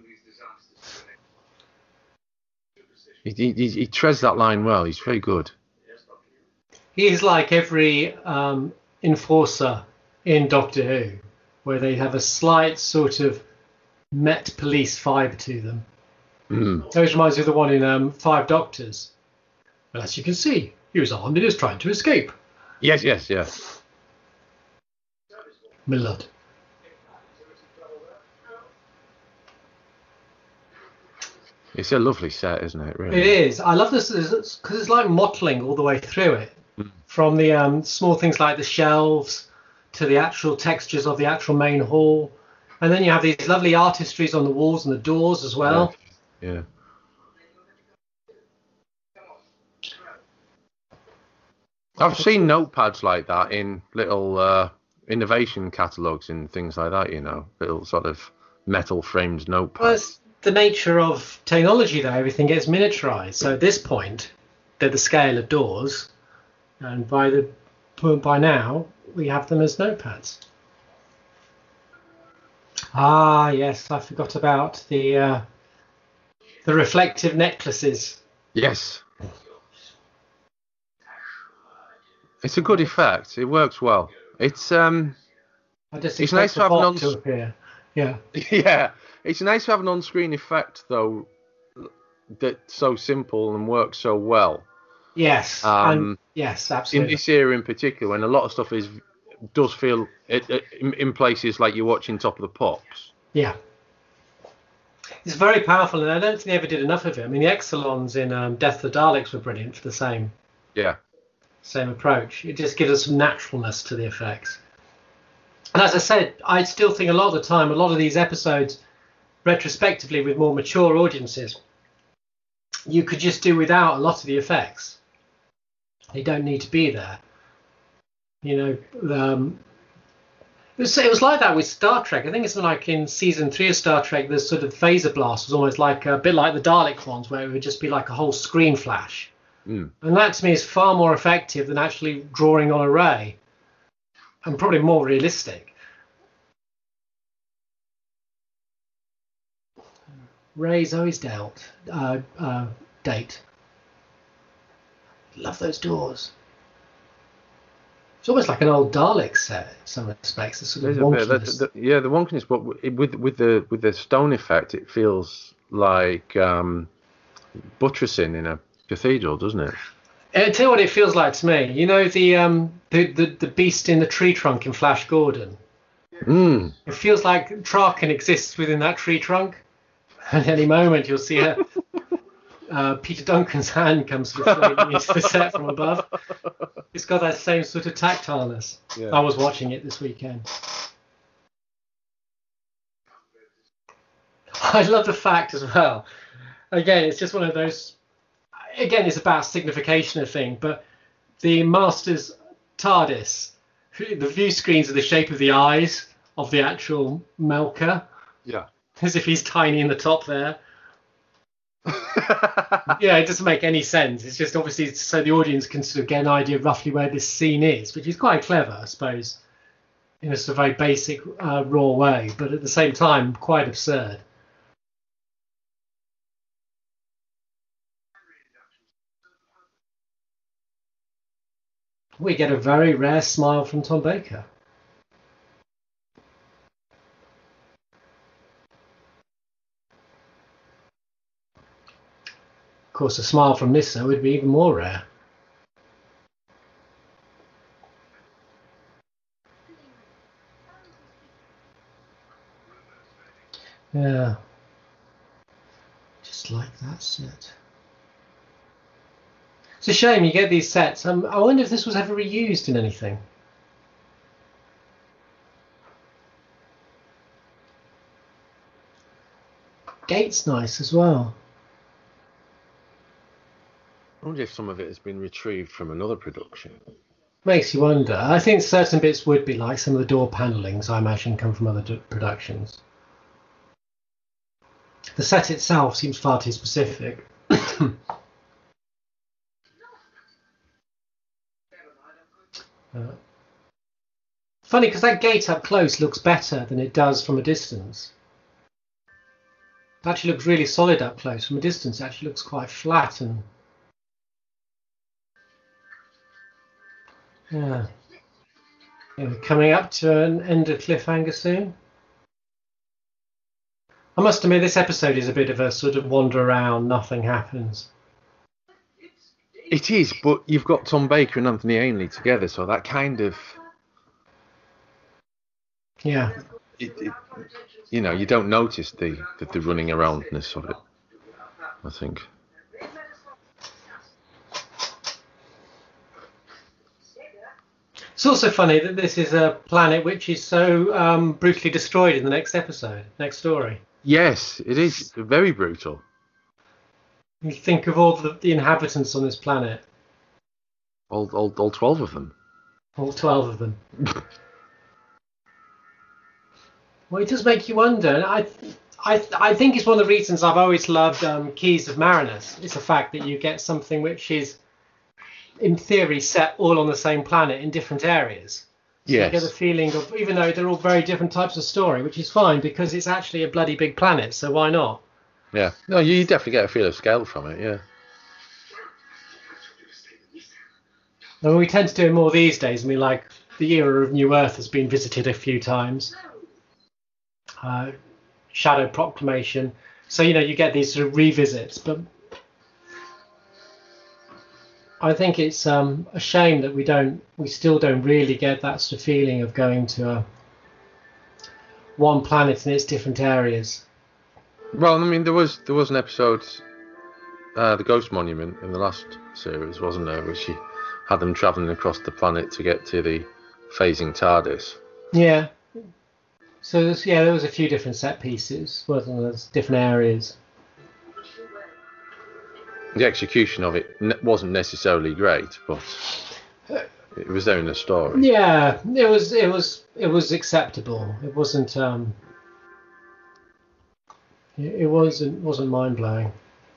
He, he? he treads that line well. He's very good. He's like every um, enforcer in Doctor Who, where they have a slight sort of Met Police vibe to them. Mm. So it reminds me of the one in um, Five Doctors. Well, as you can see, he was armed and he was trying to escape. Yes, yes, yes. Milord. It's a lovely set, isn't it? Really. It is. I love this because it's like mottling all the way through it. Mm. From the um, small things like the shelves to the actual textures of the actual main hall. And then you have these lovely artistries on the walls and the doors as well. Yeah. yeah. I've seen notepads like that in little uh, innovation catalogues and things like that, you know, little sort of metal framed notepads. Well, it's the nature of technology, though. Everything gets miniaturized. So at this point, they're the scale of doors. And by the by now, we have them as notepads. Ah, yes, I forgot about the uh, the reflective necklaces. Yes. It's a good effect. It works well. It's um. I just it's nice to have an on. To appear. Yeah. Yeah, it's nice to have an on-screen effect though, that's so simple and works so well. Yes. Um. And, yes, absolutely. In this era in particular, when a lot of stuff is does feel it, it, in, in places like you're watching Top of the Pops. Yeah. It's very powerful, and I don't think they ever did enough of it. I mean, the Exelons in um, Death of the Daleks were brilliant for the same. Yeah. Same approach. It just gives us some naturalness to the effects. And as I said, I still think a lot of the time, a lot of these episodes, retrospectively with more mature audiences, you could just do without a lot of the effects. They don't need to be there. You know, um, it, was, it was like that with Star Trek. I think it's like in season three of Star Trek, the sort of phaser blast was almost like a bit like the Dalek ones, where it would just be like a whole screen flash. Mm. And that to me is far more effective than actually drawing on a ray, and probably more realistic. Ray's always doubt, uh, uh, date. Love those doors. It's almost like an old Dalek set in some respects. The sort of wonkiness. The, the, yeah, the wonkiness, but with with the with the stone effect, it feels like um, buttressing in a cathedral, doesn't it? I tell you what it feels like to me. You know the um the, the, the beast in the tree trunk in Flash Gordon? Mm. It feels like Traken exists within that tree trunk. At any moment you'll see a, uh, Peter Duncan's hand comes floating into the set from above. It's got that same sort of tactileness. Yeah. I was watching it this weekend. I love the fact as well. Again, it's just one of those again, it's about signification of thing, but the Master's TARDIS, the view screens are the shape of the eyes of the actual Melker, Yeah. as if he's tiny in the top there. Yeah, it doesn't make any sense. It's just obviously so the audience can sort of get an idea of roughly where this scene is, which is quite clever, I suppose, in a sort of very basic, uh, raw way, but at the same time, quite absurd. We get a very rare smile from Tom Baker. Of course, a smile from Nyssa would be even more rare. Yeah. Just like that set. It's a shame you get these sets. Um, I wonder if this was ever reused in anything. Gate's nice as well. I wonder if some of it has been retrieved from another production. Makes you wonder. I think certain bits would be like some of the door panellings, I imagine, come from other d- productions. The set itself seems far too specific. Uh, funny, because that gate up close looks better than it does from a distance. It actually looks really solid up close. From a distance, it actually looks quite flat and... Yeah. Yeah, we're coming up to an end of cliffhanger soon. I must admit, this episode is a bit of a sort of wander around, nothing happens. It is, but you've got Tom Baker and Anthony Ainley together, so that kind of... Yeah. It, it, you know, you don't notice the, the, the running aroundness of it, I think. It's also funny that this is a planet which is so um, brutally destroyed in the next episode, next story. Yes, it is very brutal. You think of all the, the inhabitants on this planet. All, all, all twelve of them. All twelve of them. Well, it does make you wonder. And I, I, I think it's one of the reasons I've always loved um, Keys of Marinus. It's the fact that you get something which is, in theory, set all on the same planet in different areas. So Yes. you get a feeling of, even though they're all very different types of story, which is fine because it's actually a bloody big planet, so why not? Yeah. No, you definitely get a feel of scale from it, yeah. And we tend to do it more these days. I mean, like, the era of New Earth has been visited a few times. Uh, Shadow Proclamation. So, you know, you get these sort of revisits, but I think it's um, a shame that we don't, we still don't really get that sort of feeling of going to a, one planet in its different areas. Well, I mean, there was there was an episode, uh, the Ghost Monument in the last series, wasn't there, which she had them travelling across the planet to get to the phasing TARDIS. Yeah. So there's, yeah, there was a few different set pieces, wasn't there? Different areas. The execution of it n- wasn't necessarily great, but it was there in the story. Yeah, it was it was it was acceptable. It wasn't um it it wasn't wasn't mind blowing.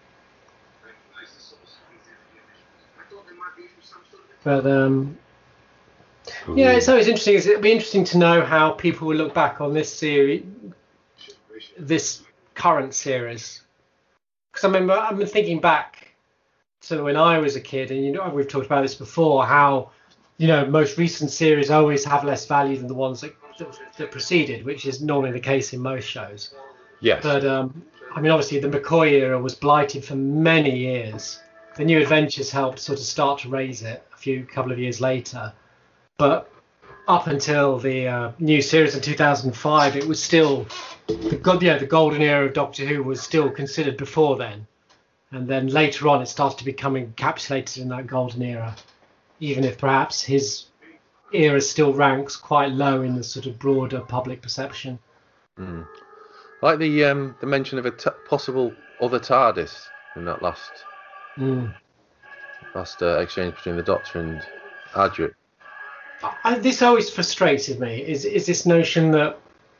But um yeah, it's always interesting. It'd be interesting to know how people will look back on this series, this current series. Because I remember I've been thinking back to when I was a kid, and you know we've talked about this before, how you know most recent series always have less value than the ones that that, that preceded, which is normally the case in most shows. Yes. But um, I mean, obviously the McCoy era was blighted for many years. The New Adventures helped sort of start to raise it a few couple of years later. But up until the uh, new series in two thousand five, it was still the god, yeah, the golden era of Doctor Who was still considered before then, and then later on it started to become encapsulated in that golden era, even if perhaps his era still ranks quite low in the sort of broader public perception. Mm. Like the um, the mention of a t- possible other TARDIS in that last Mm. last uh, exchange between the Doctor and Adric. I, this always frustrated me. Is is this notion that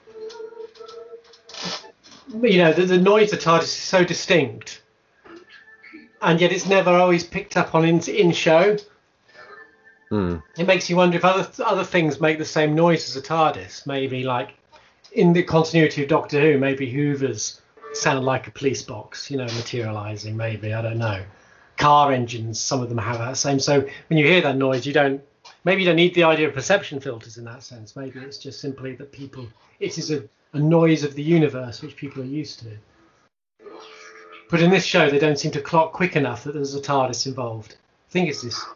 you know the, the noise of TARDIS is so distinct, and yet it's never always picked up on in in show. Hmm. It makes you wonder if other other things make the same noise as a TARDIS. Maybe like in the continuity of Doctor Who, maybe Hoover's sound like a police box, you know, materializing. Maybe, I don't know. Car engines, some of them have that same. So when you hear that noise, you don't. Maybe you don't need the idea of perception filters in that sense. Maybe it's just simply that people. It is a, a noise of the universe which people are used to. But in this show, they don't seem to clock quick enough that there's a TARDIS involved. I think it's this.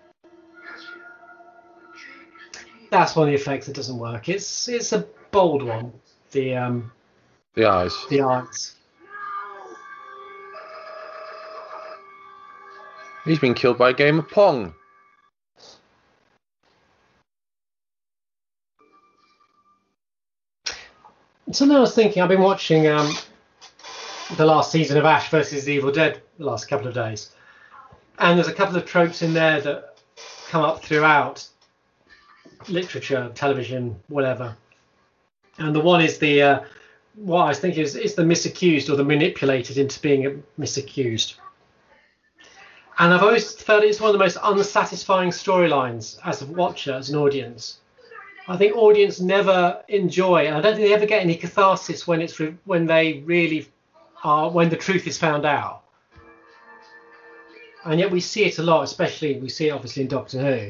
That's one of the effects that doesn't work. It's it's a bold one. The um. The eyes. The eyes. He's been killed by a game of Pong. Something I was thinking. I've been watching um, the last season of Ash versus the Evil Dead the last couple of days, and there's a couple of tropes in there that come up throughout literature, television, whatever. And the one is the uh, what I was thinking is it's the misaccused or the manipulated into being a misaccused. And I've always felt it's one of the most unsatisfying storylines as a watcher, as an audience. I think audience never enjoy, and I don't think they ever get any catharsis when it's re- when they really are, when the truth is found out. And yet we see it a lot, especially we see it obviously in Doctor Who,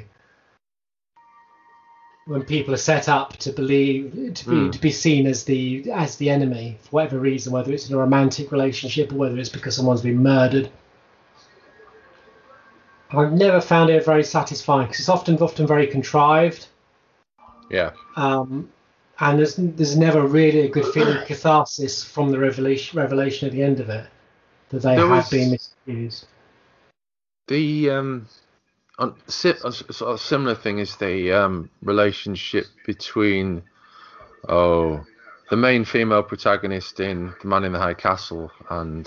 when people are set up to believe to be mm. to be seen as the as the enemy for whatever reason, whether it's in a romantic relationship or whether it's because someone's been murdered. I've never found it very satisfying because it's often often very contrived. Yeah. Um, and there's there's never really a good feeling of catharsis from the revelation revelation at the end of it that they there have been misused. The um, on, si- a sort of similar thing is the um, relationship between oh the main female protagonist in The Man in the High Castle and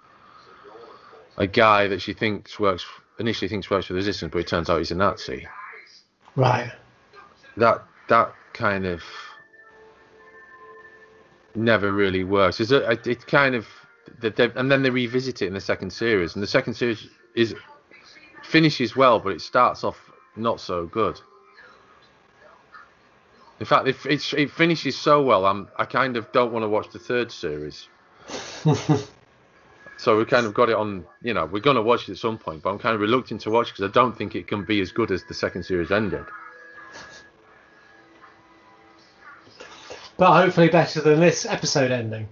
a guy that she thinks works initially thinks works for the Resistance, but it turns out he's a Nazi. Right. That that kind of never really works. It's a, it kind of and then they revisit it in the second series, and the second series is finishes well, but it starts off not so good. In fact, it it, it finishes so well, I'm I kind of don't want to watch the third series. So we kind of got it on, you know, we're going to watch it at some point, but I'm kind of reluctant to watch because I don't think it can be as good as the second series ended. But hopefully better than this episode ending.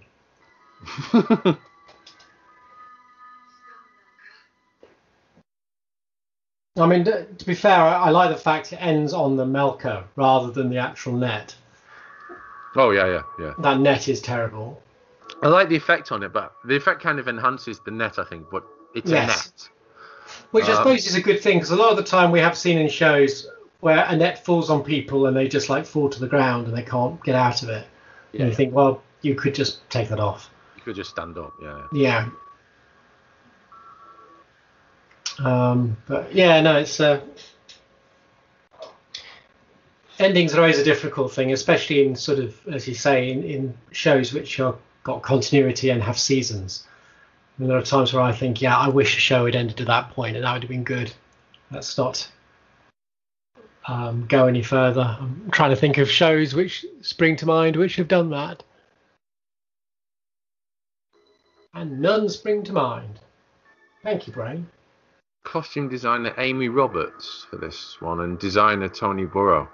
I mean, to be fair, I like the fact it ends on the Melker rather than the actual net. Oh, yeah, yeah, yeah. That net is terrible. I like the effect on it, but the effect kind of enhances the net, I think, but it's yes. a net. Which um, I suppose is a good thing, because a lot of the time we have seen in shows where a net falls on people and they just like fall to the ground and they can't get out of it. Yeah. And you think, well, you could just take that off. You could just stand up, yeah. Yeah. Um, but yeah, no, it's uh, endings are always a difficult thing, especially in sort of, as you say, in, in shows which are got continuity and have seasons. And there are times where I think, yeah, I wish a show had ended at that point and that would have been good. Let's not um, go any further. I'm trying to think of shows which spring to mind which have done that. And none spring to mind. Thank you, Brain. Costume designer Amy Roberts for this one and designer Tony Burrow.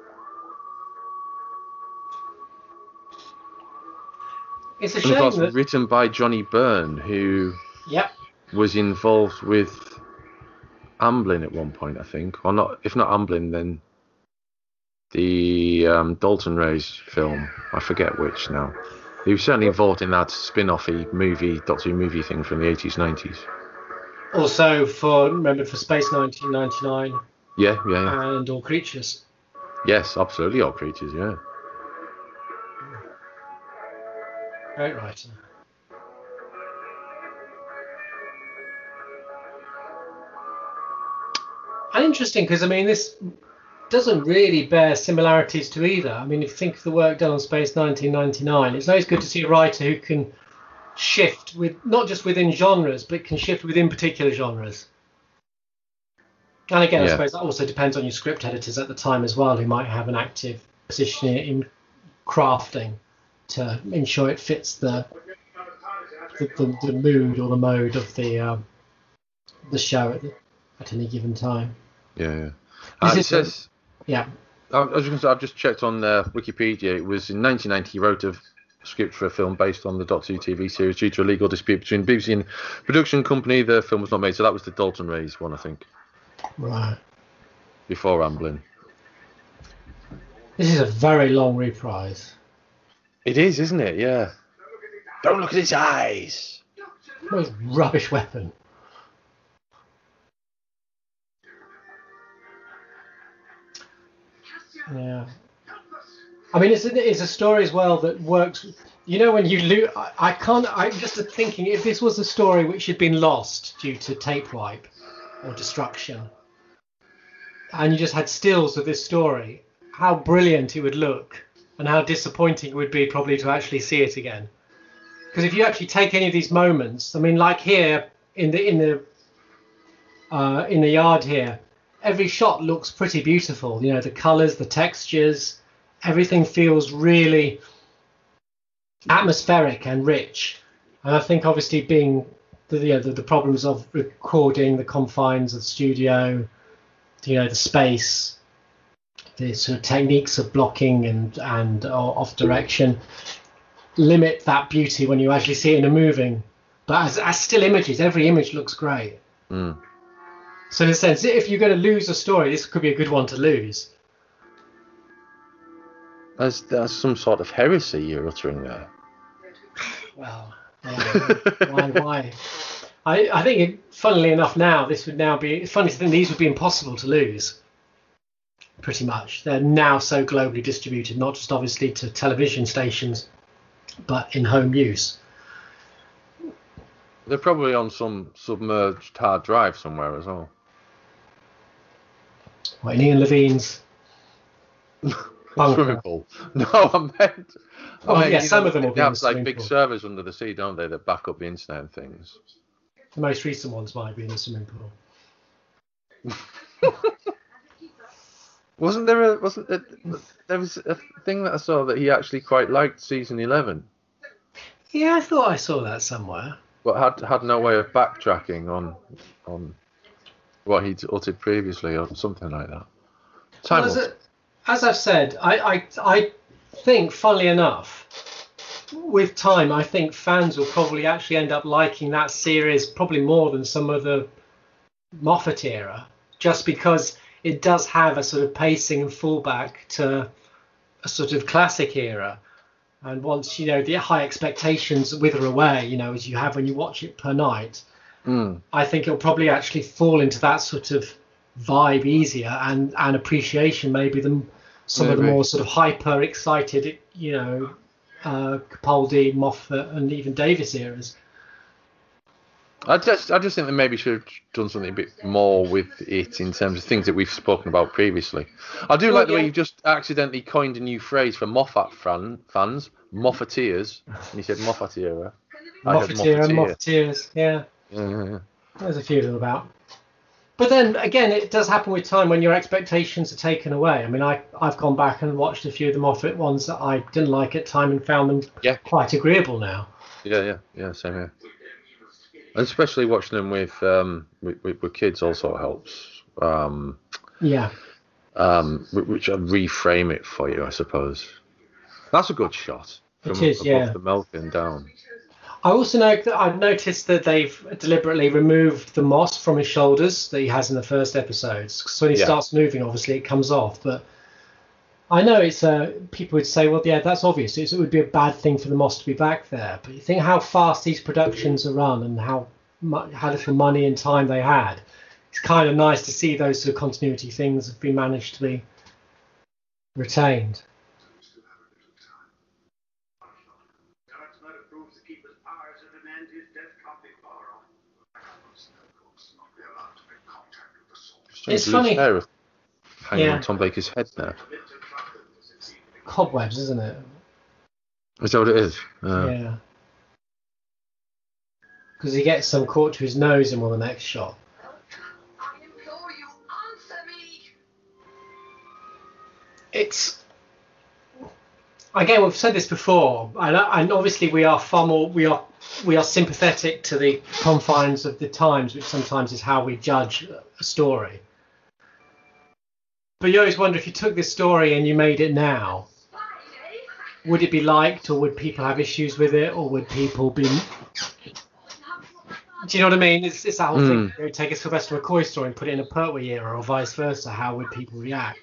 It's a and shame of course, that... written by Johnny Byrne, who yep. was involved with Amblin at one point, I think. Or not, if not Amblin, then the um, Dalton Ray's film. I forget which now. He was certainly involved in that spin-offy movie, Doctor Who movie thing from the eighties, nineties. Also, for remembered for Space nineteen ninety-nine. Yeah, yeah, yeah. And All Creatures. Yes, absolutely, All Creatures, yeah. Great writer. And interesting because I mean this doesn't really bear similarities to either. I mean, if you think of the work done on Space nineteen ninety-nine, it's always good to see a writer who can shift with not just within genres, but can shift within particular genres. And again, I Yeah. suppose that also depends on your script editors at the time as well, who might have an active position in crafting to ensure it fits the the, the, the mood or the mode of the um, the show at, the, at any given time. Yeah, yeah. This Uh, it is- says, Yeah. I was just gonna say, I've just checked on uh, Wikipedia. It was in nineteen ninety he wrote a script for a film based on the Doctor Who T V series. Due to a legal dispute between B B C and production company, the film was not made. So that was the Dalton Rays one, I think, Right. before Ramblin'. This is a very long reprise. It is, isn't it? Yeah. Don't look at his eyes. What a rubbish weapon. Yeah. I mean, it's a, it's a story as well that works. You know, when you lose, I, I can't. I'm just thinking if this was a story which had been lost due to tape wipe or destruction, and you just had stills of this story, how brilliant it would look, and how disappointing it would be probably to actually see it again. Because if you actually take any of these moments, I mean, like here in the in the uh, in the yard here, every shot looks pretty beautiful. You know, the colours, the textures, everything feels really atmospheric and rich. And I think obviously being the you know, the, the problems of recording, the confines of the studio, you know, the space, the sort of techniques of blocking and and uh, off direction limit that beauty when you actually see it in a moving. But as, as still images, every image looks great. Mm. So in a sense, if you're going to lose a story, this could be a good one to lose. There's, there's some sort of heresy you're uttering there. Well, yeah, why? Why? I, I think, it, funnily enough, now this would now be. It's funny to think these would be impossible to lose. Pretty much, they're now so globally distributed, not just obviously to television stations, but in home use. They're probably on some submerged hard drive somewhere as well. What, in Ian Levine's bunker? Swimming pool. No, I meant. I Oh, meant, yeah, you some know, of them will they be in have the like swimming big pool. servers under the sea, don't they, that back up the internet and things. The most recent ones might be in the swimming pool. Wasn't there a wasn't there, there was a thing that I saw that he actually quite liked season eleven, Yeah, I thought I saw that somewhere. but had had no way of backtracking on on what he'd uttered previously or something like that. Time Well, as, will- it, as I've said, I, I I think, funnily enough, with time, I think fans will probably actually end up liking that series probably more than some of the Moffat era, just because it does have a sort of pacing and fallback to a sort of classic era. And once, you know, the high expectations wither away, you know, as you have when you watch it per night, Mm. I think it'll probably actually fall into that sort of vibe easier and, and appreciation maybe than some of the Maybe. more sort of hyper excited, you know, uh, Capaldi, Moffat and even Davis eras. I just I just think they maybe should have done something a bit more with it in terms of things that we've spoken about previously. I do Well, like the way yeah. you just accidentally coined a new phrase for Moffat fan, fans, Moffatiers, and you said Moffat era. I heard Moffat era, Moffatier. Moffatiers, yeah. Yeah, yeah, yeah. There's a few of them about. But then again, it does happen with time when your expectations are taken away. I mean, I, I've gone back and watched a few of the Moffat ones that I didn't like at time and found them Yeah. quite agreeable now. Yeah, yeah, yeah, same here. And especially watching them with um with, with, with kids also helps. Um, Yeah. um, wh- which I reframe it for you, I suppose. That's a good shot. It From is, above yeah. the Melvin down. I also know that I've noticed that they've deliberately removed the moss from his shoulders that he has in the first episodes. Because when he Yeah. starts moving, obviously it comes off. But I know it's uh, people would say, well, yeah, that's obvious. It's, it would be a bad thing for the moss to be back there. But you think how fast these productions are run and how mu- how little money and time they had. It's kind of nice to see those sort of continuity things have been managed to be retained. God's might approves to keep his powers and demand his death can't be far off. Of course, not be allowed to make contact with the source. It's funny. Hair hanging Yeah. on Tom Baker's head now. Cobwebs, isn't it? Is that what it is? Uh, Yeah. Because he gets some caught to his nose in one of the next shot. I implore you, answer me. It's again, we've said this before, and, and obviously we are far more we are we are sympathetic to the confines of the times, which sometimes is how we judge a story. But you always wonder, if you took this story and you made it now, would it be liked, or would people have issues with it, or would people be? Do you know what I mean? It's, it's that whole thing. Mm. You know, take a Sylvester McCoy story and put it in a Pertwee era, or vice versa. How would people react?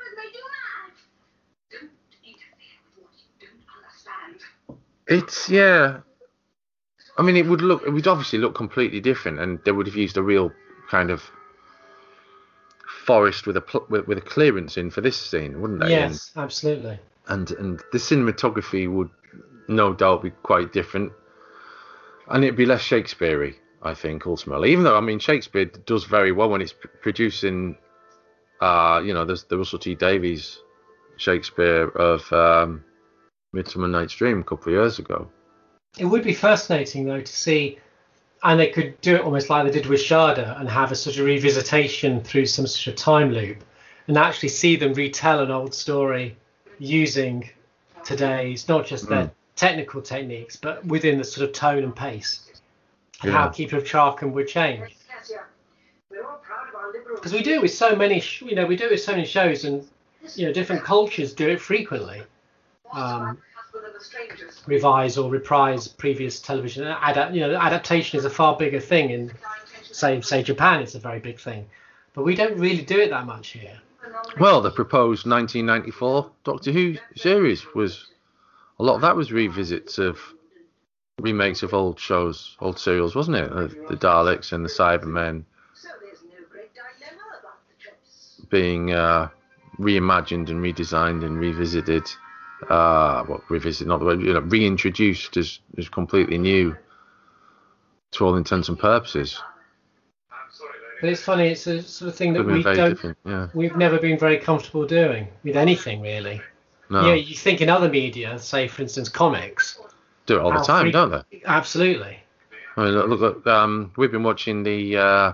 Don't interfere with what you don't understand. It's yeah. I mean, it would look. It would obviously look completely different, and they would have used a real kind of forest with a pl- with, with a clearance in for this scene, wouldn't they? Yes, absolutely. And, and and the cinematography would no doubt be quite different, and it'd be less Shakespeare-y, I think, ultimately. Even though, I mean, Shakespeare does very well when it's p- producing, uh, you know, there's the Russell T Davies Shakespeare of um, Midsummer Night's Dream a couple of years ago. It would be fascinating, though, to see, and they could do it almost like they did with Sharda and have a sort of revisitation through some sort of time loop, and actually see them retell an old story using today's, not just their Mm. technical techniques, but within the sort of tone and pace, and Yeah. how Keeper of Charkham would change. We're all proud of our liberal. Because we do it with so many, sh- you know, we do it with so many shows, and you know, different cultures do it frequently. Um, Husband of the strangers. revise or reprise previous television. Adapt, you know, adaptation is a far bigger thing in, say, say Japan. It's a very big thing, but we don't really do it that much here. Well, the proposed nineteen ninety-four Doctor Who series was a lot of that was revisits of remakes of old shows, old serials, wasn't it? Uh, the Daleks and the Cybermen So there's no great dilemma about the choice. being uh, reimagined and redesigned and revisited. Uh, well, revisited, not the way, you know, reintroduced as, as completely new to all intents and purposes. But it's funny. It's a sort of thing that Could have we been very don't. different, yeah. We've never been very comfortable doing with anything really. No, Yeah, you think in other media, say for instance comics. do it all the how time, free- don't they? Absolutely. I mean, look, look, um, we've been watching the uh,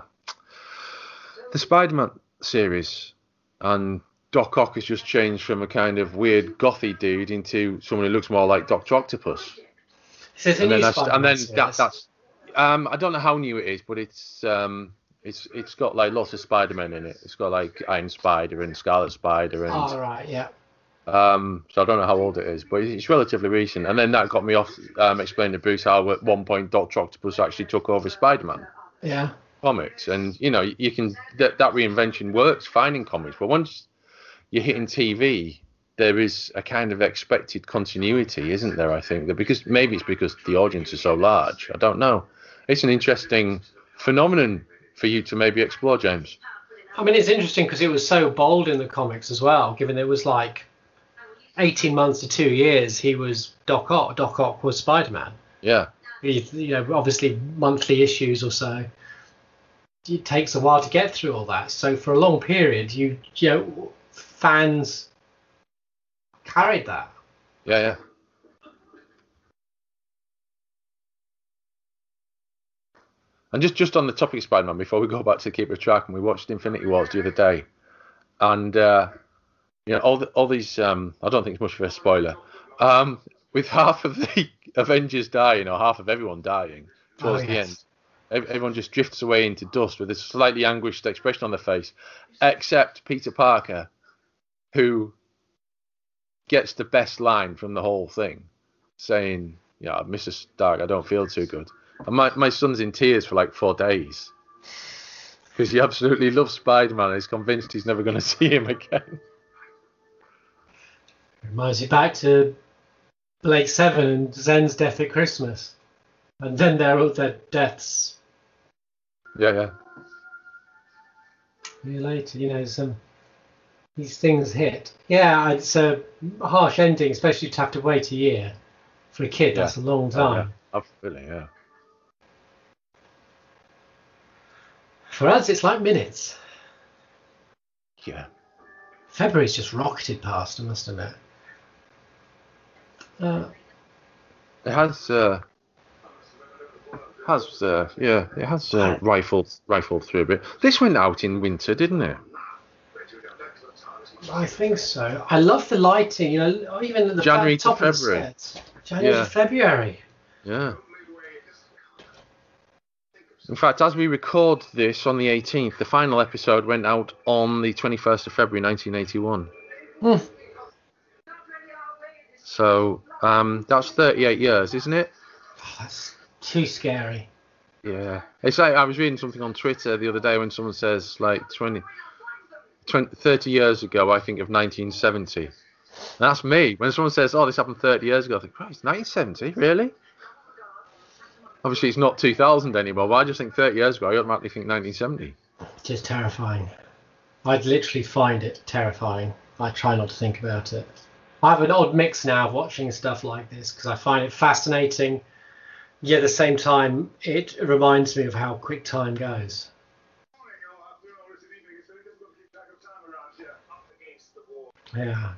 the Spider-Man series, and Doc Ock has just changed from a kind of weird gothy dude into someone who looks more like Doctor Octopus. So it's a And then new that's, Spider-Man and then series. that, that's um, I don't know how new it is, but it's um, it's it's got like lots of Spider-Men in it. It's got like Iron Spider and Scarlet Spider, and Oh right, yeah. um, so I don't know how old it is, but it's relatively recent. And then that got me off um, explaining to Bruce how at one point Doctor Octopus actually took over Spider-Man Yeah. comics, and you know you can that, that reinvention works fine in comics, but once you're hitting T V, there is a kind of expected continuity, isn't there? I think that because maybe it's because the audience is so large. I don't know. It's an interesting phenomenon for you to maybe explore, James. I mean, it's interesting because it was so bold in the comics as well, given it was like eighteen months to two years he was Doc Ock. Doc Ock was Spider-Man. Yeah, He, you know, obviously monthly issues or so. It takes a while to get through all that. So for a long period, you, you know, fans carried that. yeah, yeah. And just, just on the topic of Spider-Man, before we go back to Keeper of Track, and we watched Infinity Wars the other day, and uh, you know all the, all these. Um, I don't think it's much of a spoiler. Um, with half of the Avengers dying, or half of everyone dying towards Oh, the yes. end, ev- everyone just drifts away into dust with a slightly anguished expression on their face, except Peter Parker, who gets the best line from the whole thing, saying, "Yeah, Mister Stark, I don't feel too good." And my, my son's in tears for like four days because he absolutely loves Spider-Man and is convinced he's never going to see him again. Reminds you back to Blake Seven and Zen's death at Christmas. And then their other deaths Yeah, yeah. year later, you know, some these things hit. Yeah, it's a harsh ending, especially to have to wait a year. For a kid, Yeah. that's a long Oh, time. yeah. Absolutely, yeah. For us, it's like minutes. yeah. February's just rocketed past, I must admit. Uh, It has, uh, has, uh, yeah, it has uh, rifled, rifled through a bit. This went out in winter, didn't it? I think so. I love the lighting, you know, even at the January top to of the February. set. January Yeah. to February. Yeah. In fact, as we record this on the eighteenth, the final episode went out on the twenty-first of February, nineteen eighty-one. Hmm. So um, that's thirty-eight years, isn't it? Oh, that's too scary. Yeah. It's like I was reading something on Twitter the other day when someone says like twenty, twenty thirty years ago, I think of nineteen seventy. And that's me. When someone says, oh, this happened thirty years ago, I think, Christ, nineteen seventy? Really? Obviously, it's not two thousand anymore, but I just think thirty years ago, I automatically think nineteen seventy. Just terrifying. I'd literally find it terrifying. I try not to think about it. I have an odd mix now of watching stuff like this because I find it fascinating. Yet at the same time, it reminds me of how quick time goes. Yeah.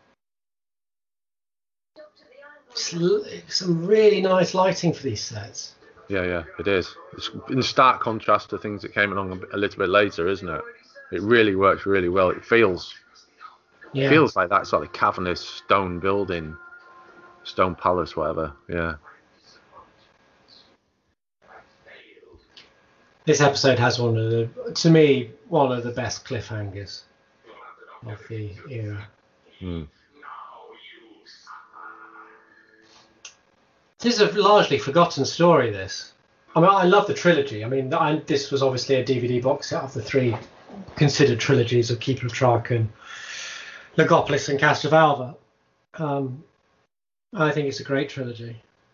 Some really nice lighting for these sets. Yeah, yeah, it is. It's in stark contrast to things that came along a, a little bit later, isn't it? It really works really well. It feels Yeah. it feels like that sort of cavernous stone building, stone palace, whatever. Yeah. This episode has one of the, to me, one of the best cliffhangers of the era. Hmm. This is a largely forgotten story, this. I mean, I love the trilogy. I mean, I, this was obviously a D V D box set of the three considered trilogies of Keeper of Traken, Legopolis and Castrovalva. Um, I think it's a great trilogy.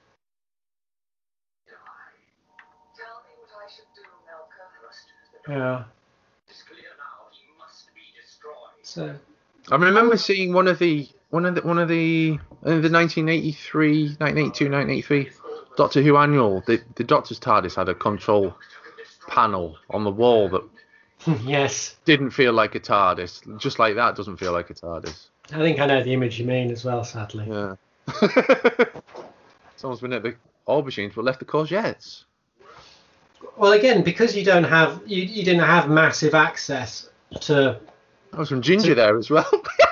Yeah. So. I remember seeing one of the one of the one of the uh, the nineteen eighty-three, nineteen eighty-two, nineteen eighty-three Doctor Who annual. The the Doctor's TARDIS had a control panel on the wall that Yes. didn't feel like a TARDIS. Just like that doesn't feel like a TARDIS. I think I know the image you mean as well, sadly. Yeah. Someone's been at the aubergines but left the courgettes. Well, again, because you don't have you, you didn't have massive access to. There was some ginger to... there as well.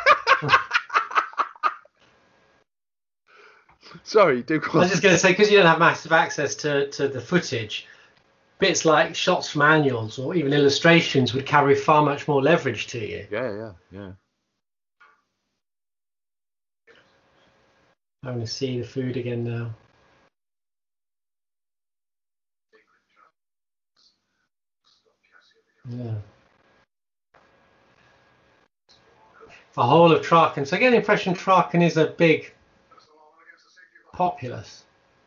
Sorry, do go on. I was just going to say, because you don't have massive access to, to the footage, bits like shots from annuals or even illustrations would carry far much more leverage to you. Yeah, yeah, yeah. I want to see the food again now. Yeah. The whole of Traken. So I get the impression Traken is a big populace.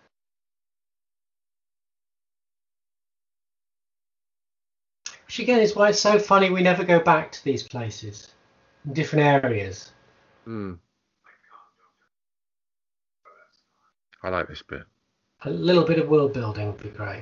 Which again is why it's so funny we never go back to these places in different areas. Hmm. I like this bit. A little bit of world building would be great.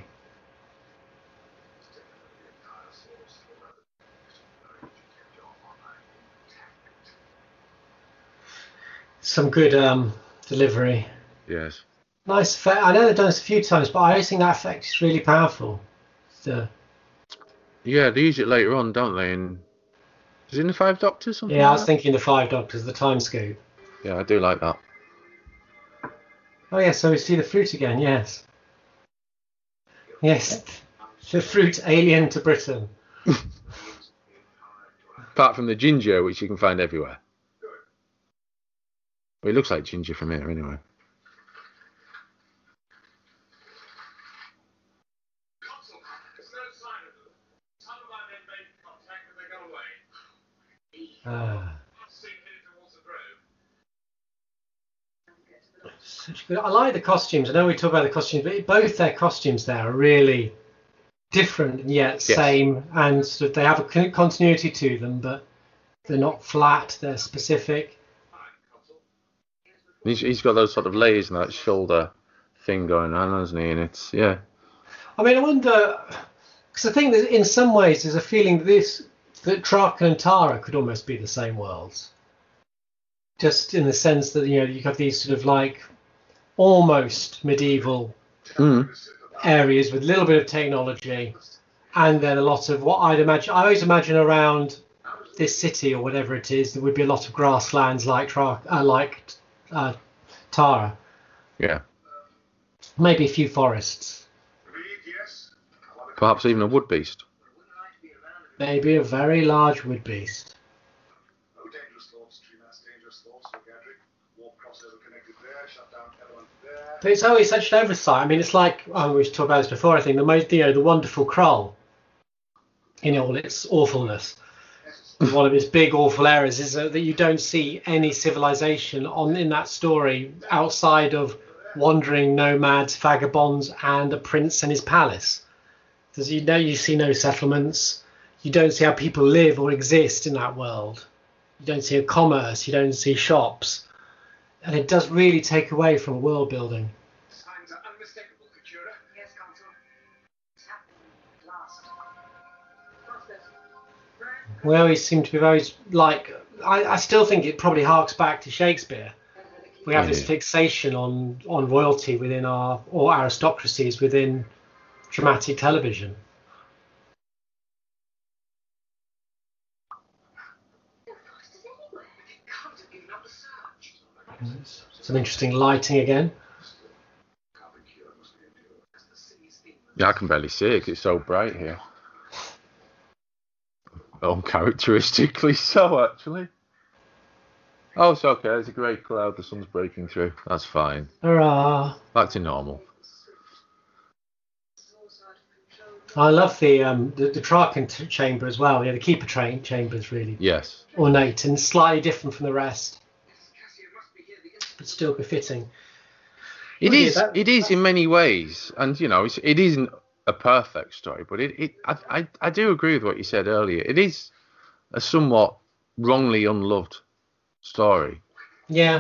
Some good um, delivery. Yes. Nice effect. I know they've done this a few times, but I always think that effect is really powerful. The Yeah, they use it later on, don't they? In is it in the Five Doctors? Something yeah, I like was that? thinking the Five Doctors, the time scoop. Yeah, I do like that. Oh yeah, so we see the fruit again. Yes. Yes, the fruit alien to Britain. Apart from the ginger, which you can find everywhere. Well, it looks like ginger from here, anyway. Ah. Such good. I like the costumes. I know we talk about the costumes, but both their costumes there are really different and yet Yes. same, and sort of they have a con- continuity to them, but they're not flat. They're specific. He's, he's got those sort of layers and that shoulder thing going on, hasn't he? And it's, yeah. I mean, I wonder, because I think that in some ways there's a feeling that this that Traken and Tara could almost be the same worlds. Just in the sense that, you know, you have these sort of like almost medieval Mm. areas with a little bit of technology, and then a lot of what I'd imagine. I always imagine around this city or whatever it is, there would be a lot of grasslands like Tra- uh, like uh, Tara. Yeah. Maybe a few forests. Perhaps even a wood beast. Maybe a very large wood beast. No dangerous thoughts, Tremass, dangerous thoughts, Gadric. Warp crossover connected there, shut down element there. But it's always such an oversight. I mean, it's like, oh, we talked about this before, I think, the most, you know, the wonderful Krull in all its awfulness. One of its big awful errors is that you don't see any civilization on in that story outside of wandering nomads, vagabonds, and a prince and his palace. Because you know, you see no settlements. You don't see how people live or exist in that world. You don't see a commerce. You don't see shops. And it does really take away from world building. Signs are unmistakable, Katura. Yes, Consul. It's happening at last. Process. We always seem to be very, like, I, I still think it probably harks back to Shakespeare. We have this Yeah. fixation on, on royalty within our, or aristocracies within dramatic television. Can't have given up the search. Some interesting lighting again. Yeah, I can barely see it 'cause it's so bright here. Uncharacteristically so, actually. Oh, it's okay. There's a grey cloud. The sun's breaking through. That's fine. Hurrah! Back to normal. I love the um, the, the Traken t- chamber as well. Yeah, the Keeper train chamber is really Yes. ornate and slightly different from the rest, Cassian must be here the instant. but still befitting. It Well, yeah, is. that- It is in many ways, and you know, it's, it isn't a perfect story, but it. it I, I. I do agree with what you said earlier. It is a somewhat wrongly unloved story. Yeah.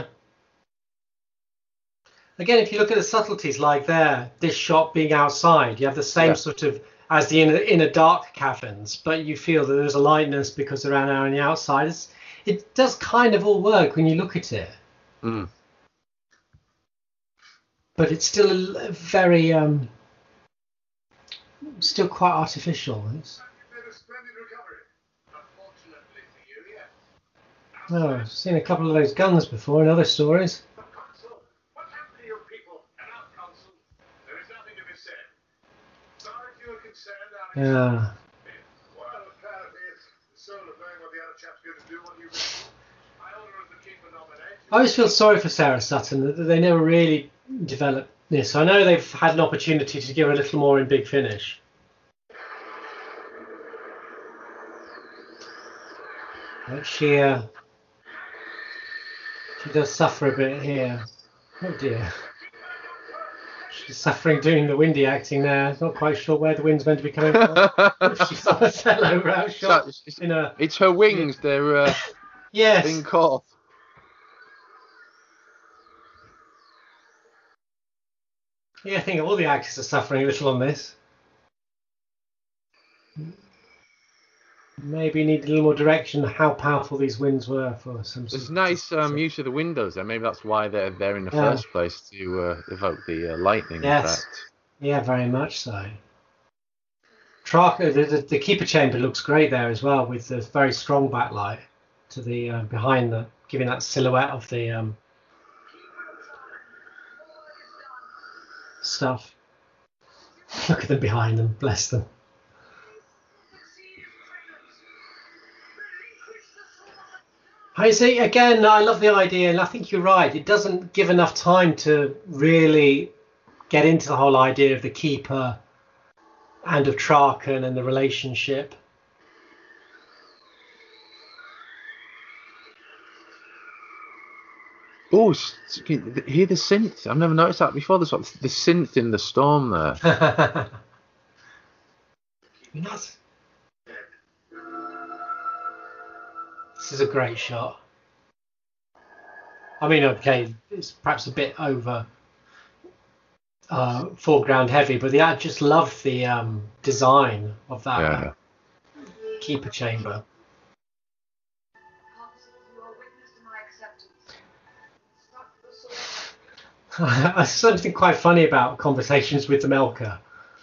Again, if you look at the subtleties, like there, this shot being outside, you have the same Yeah. sort of as the inner, inner dark caverns, but you feel that there's a lightness because they're out on the outside. It's, it does kind of all work when you look at it, Mm. but it's still a, a very, um, still quite artificial. It's, Made a splendid recovery. Unfortunately for you, yes. oh, I've seen a couple of those guns before in other stories. Consul, what happened to your people? Enough, Consul. There is nothing to be said. Sorry if you were concerned, Alex. Yeah. Well, apparently it's the soul of knowing what the other chap's going to do when you reach. I order as the keeper nominate. I always feel sorry for Sarah Sutton that they never really developed this. I know they've had an opportunity to give her a little more in Big Finish. But she, uh, she does suffer a bit here. Oh dear. She's suffering doing the windy acting there. Not quite sure where the wind's meant to be coming from. She's on a fellow route shot it's, it's, in a it's her wings. They're uh, yes. being caught. Yeah, I think all the actors are suffering a little on this. Maybe need a little more direction how powerful these winds were for some. There's nice um, use of the windows there. Maybe that's why they're there in the Yeah. first place, to uh, evoke the uh, lightning Yes. effect. Yeah, very much so. Tra- the, the, the Keeper chamber looks great there as well, with the very strong backlight to the uh, behind the, giving that silhouette of the um, stuff. Look at them behind them, bless them. I see, again, I love the idea, and I think you're right. It doesn't give enough time to really get into the whole idea of the Keeper and of Traken and the relationship. Oh, s- s- can you hear the synth? I've never noticed that before. There's what, the synth in the storm there. I mean, that's... This is a great shot. I mean, okay, it's perhaps a bit over uh, foreground heavy, but the, I just love the um, design of that Yeah. Keeper chamber. There's something quite funny about Conversations with the Melker.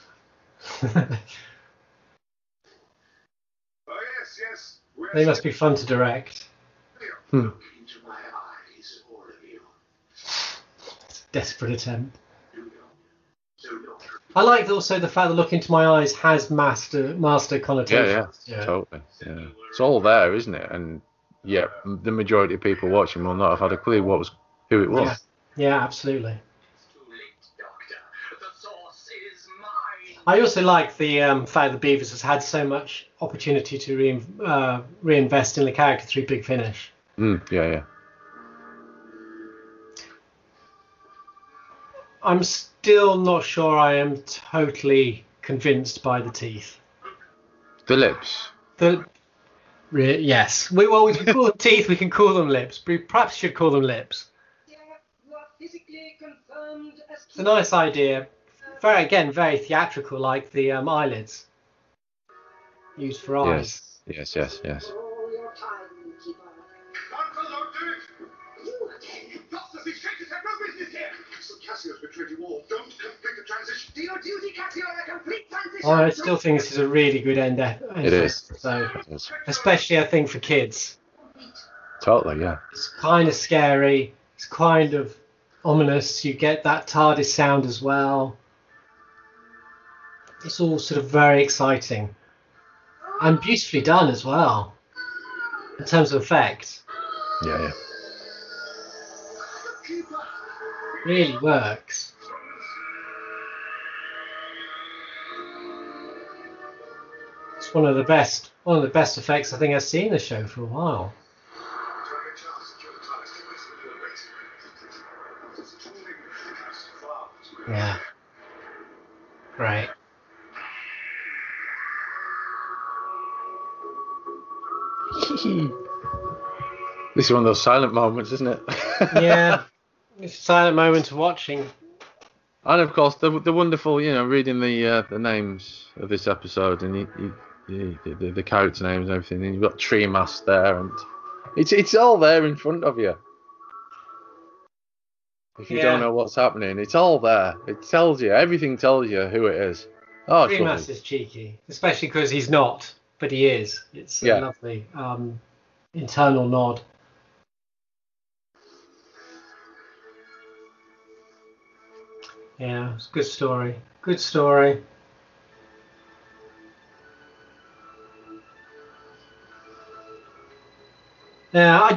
Oh, yes, yes. We're They must be fun to direct. Hmm. Look into my eyes, all of you. It's a desperate attempt. You know. So look. I like also the fact that Look Into My Eyes has master master Yeah, connotations. yeah, totally. Yeah, it's all there, isn't it? And yeah, the majority of people watching will not have had a clue what was who it was. Yeah, yeah, absolutely. It's too late, Doctor. The source is mine. I also like the um, fact that Beavers has had so much opportunity to re- uh, reinvest in the character through Big Finish. Mm, yeah, yeah. I'm still not sure I am totally convinced by the teeth. The lips. The re- yes, we well we can call them teeth, we can call them lips. We perhaps should call them lips. Yeah, you are physically confirmed as It's a nice idea. Very again, very theatrical, like the um, eyelids used for eyes. Yes, yes, yes, yes. all your time, keeper. Uncle, don't do it. You again. Doctor, these traitors have no business here. So Cassio's betrayed you all. Don't complete the transition. Do your duty, Cassio, a complete transition. I still think this is a really good end. end It is. So, It is. especially I think for kids, Totally, yeah. it's kind of scary. It's kind of ominous. You get that TARDIS sound as well. It's all sort of very exciting and beautifully done as well in terms of effect. Yeah, yeah. Keeper. Really works. It's one of the best, one of the best effects I think I've seen in the show for a while. Yeah. Great. This is one of those silent moments, isn't it? Yeah. It's a silent moment of watching. And of course, the the wonderful, you know, reading the uh, the names of this episode and you, you, you, the, the character names and everything, and you've got Tree Mast there, and it's it's all there in front of you. If you Yeah. don't know what's happening, it's all there. It tells you, everything tells you who it is. Oh, it's Dream lovely. Mass is cheeky, especially because he's not, but he is. It's Yeah. a lovely um, internal nod. Yeah, it's a good story. Good story. Yeah, I,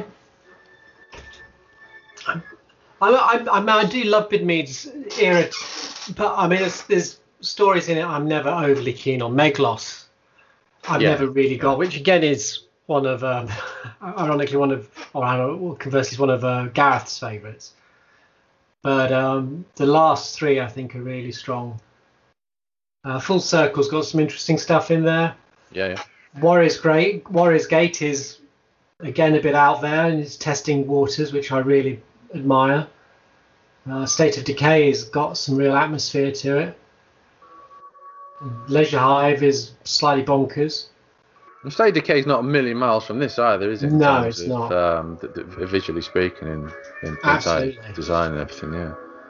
I, I, I, mean, I do love Bidmead's era, but I mean, there's, there's stories in it I'm never overly keen on. Meglos, I've Yeah. never really got, which again is one of, um, ironically, one of, or I don't know, conversely, is one of uh, Gareth's favourites. But um, the last three, I think, are really strong. Uh, Full Circle's got some interesting stuff in there. Yeah, yeah. Warrior's great. Warrior's Gate is again a bit out there and it's testing waters, which I really admire. Uh, State of Decay has got some real atmosphere to it. Leisure Hive is slightly bonkers. And State of Decay is not a million miles from this either, is it? in No, terms it's of, not. Um, th- th- visually speaking, in, in inside Absolutely. design and everything, yeah.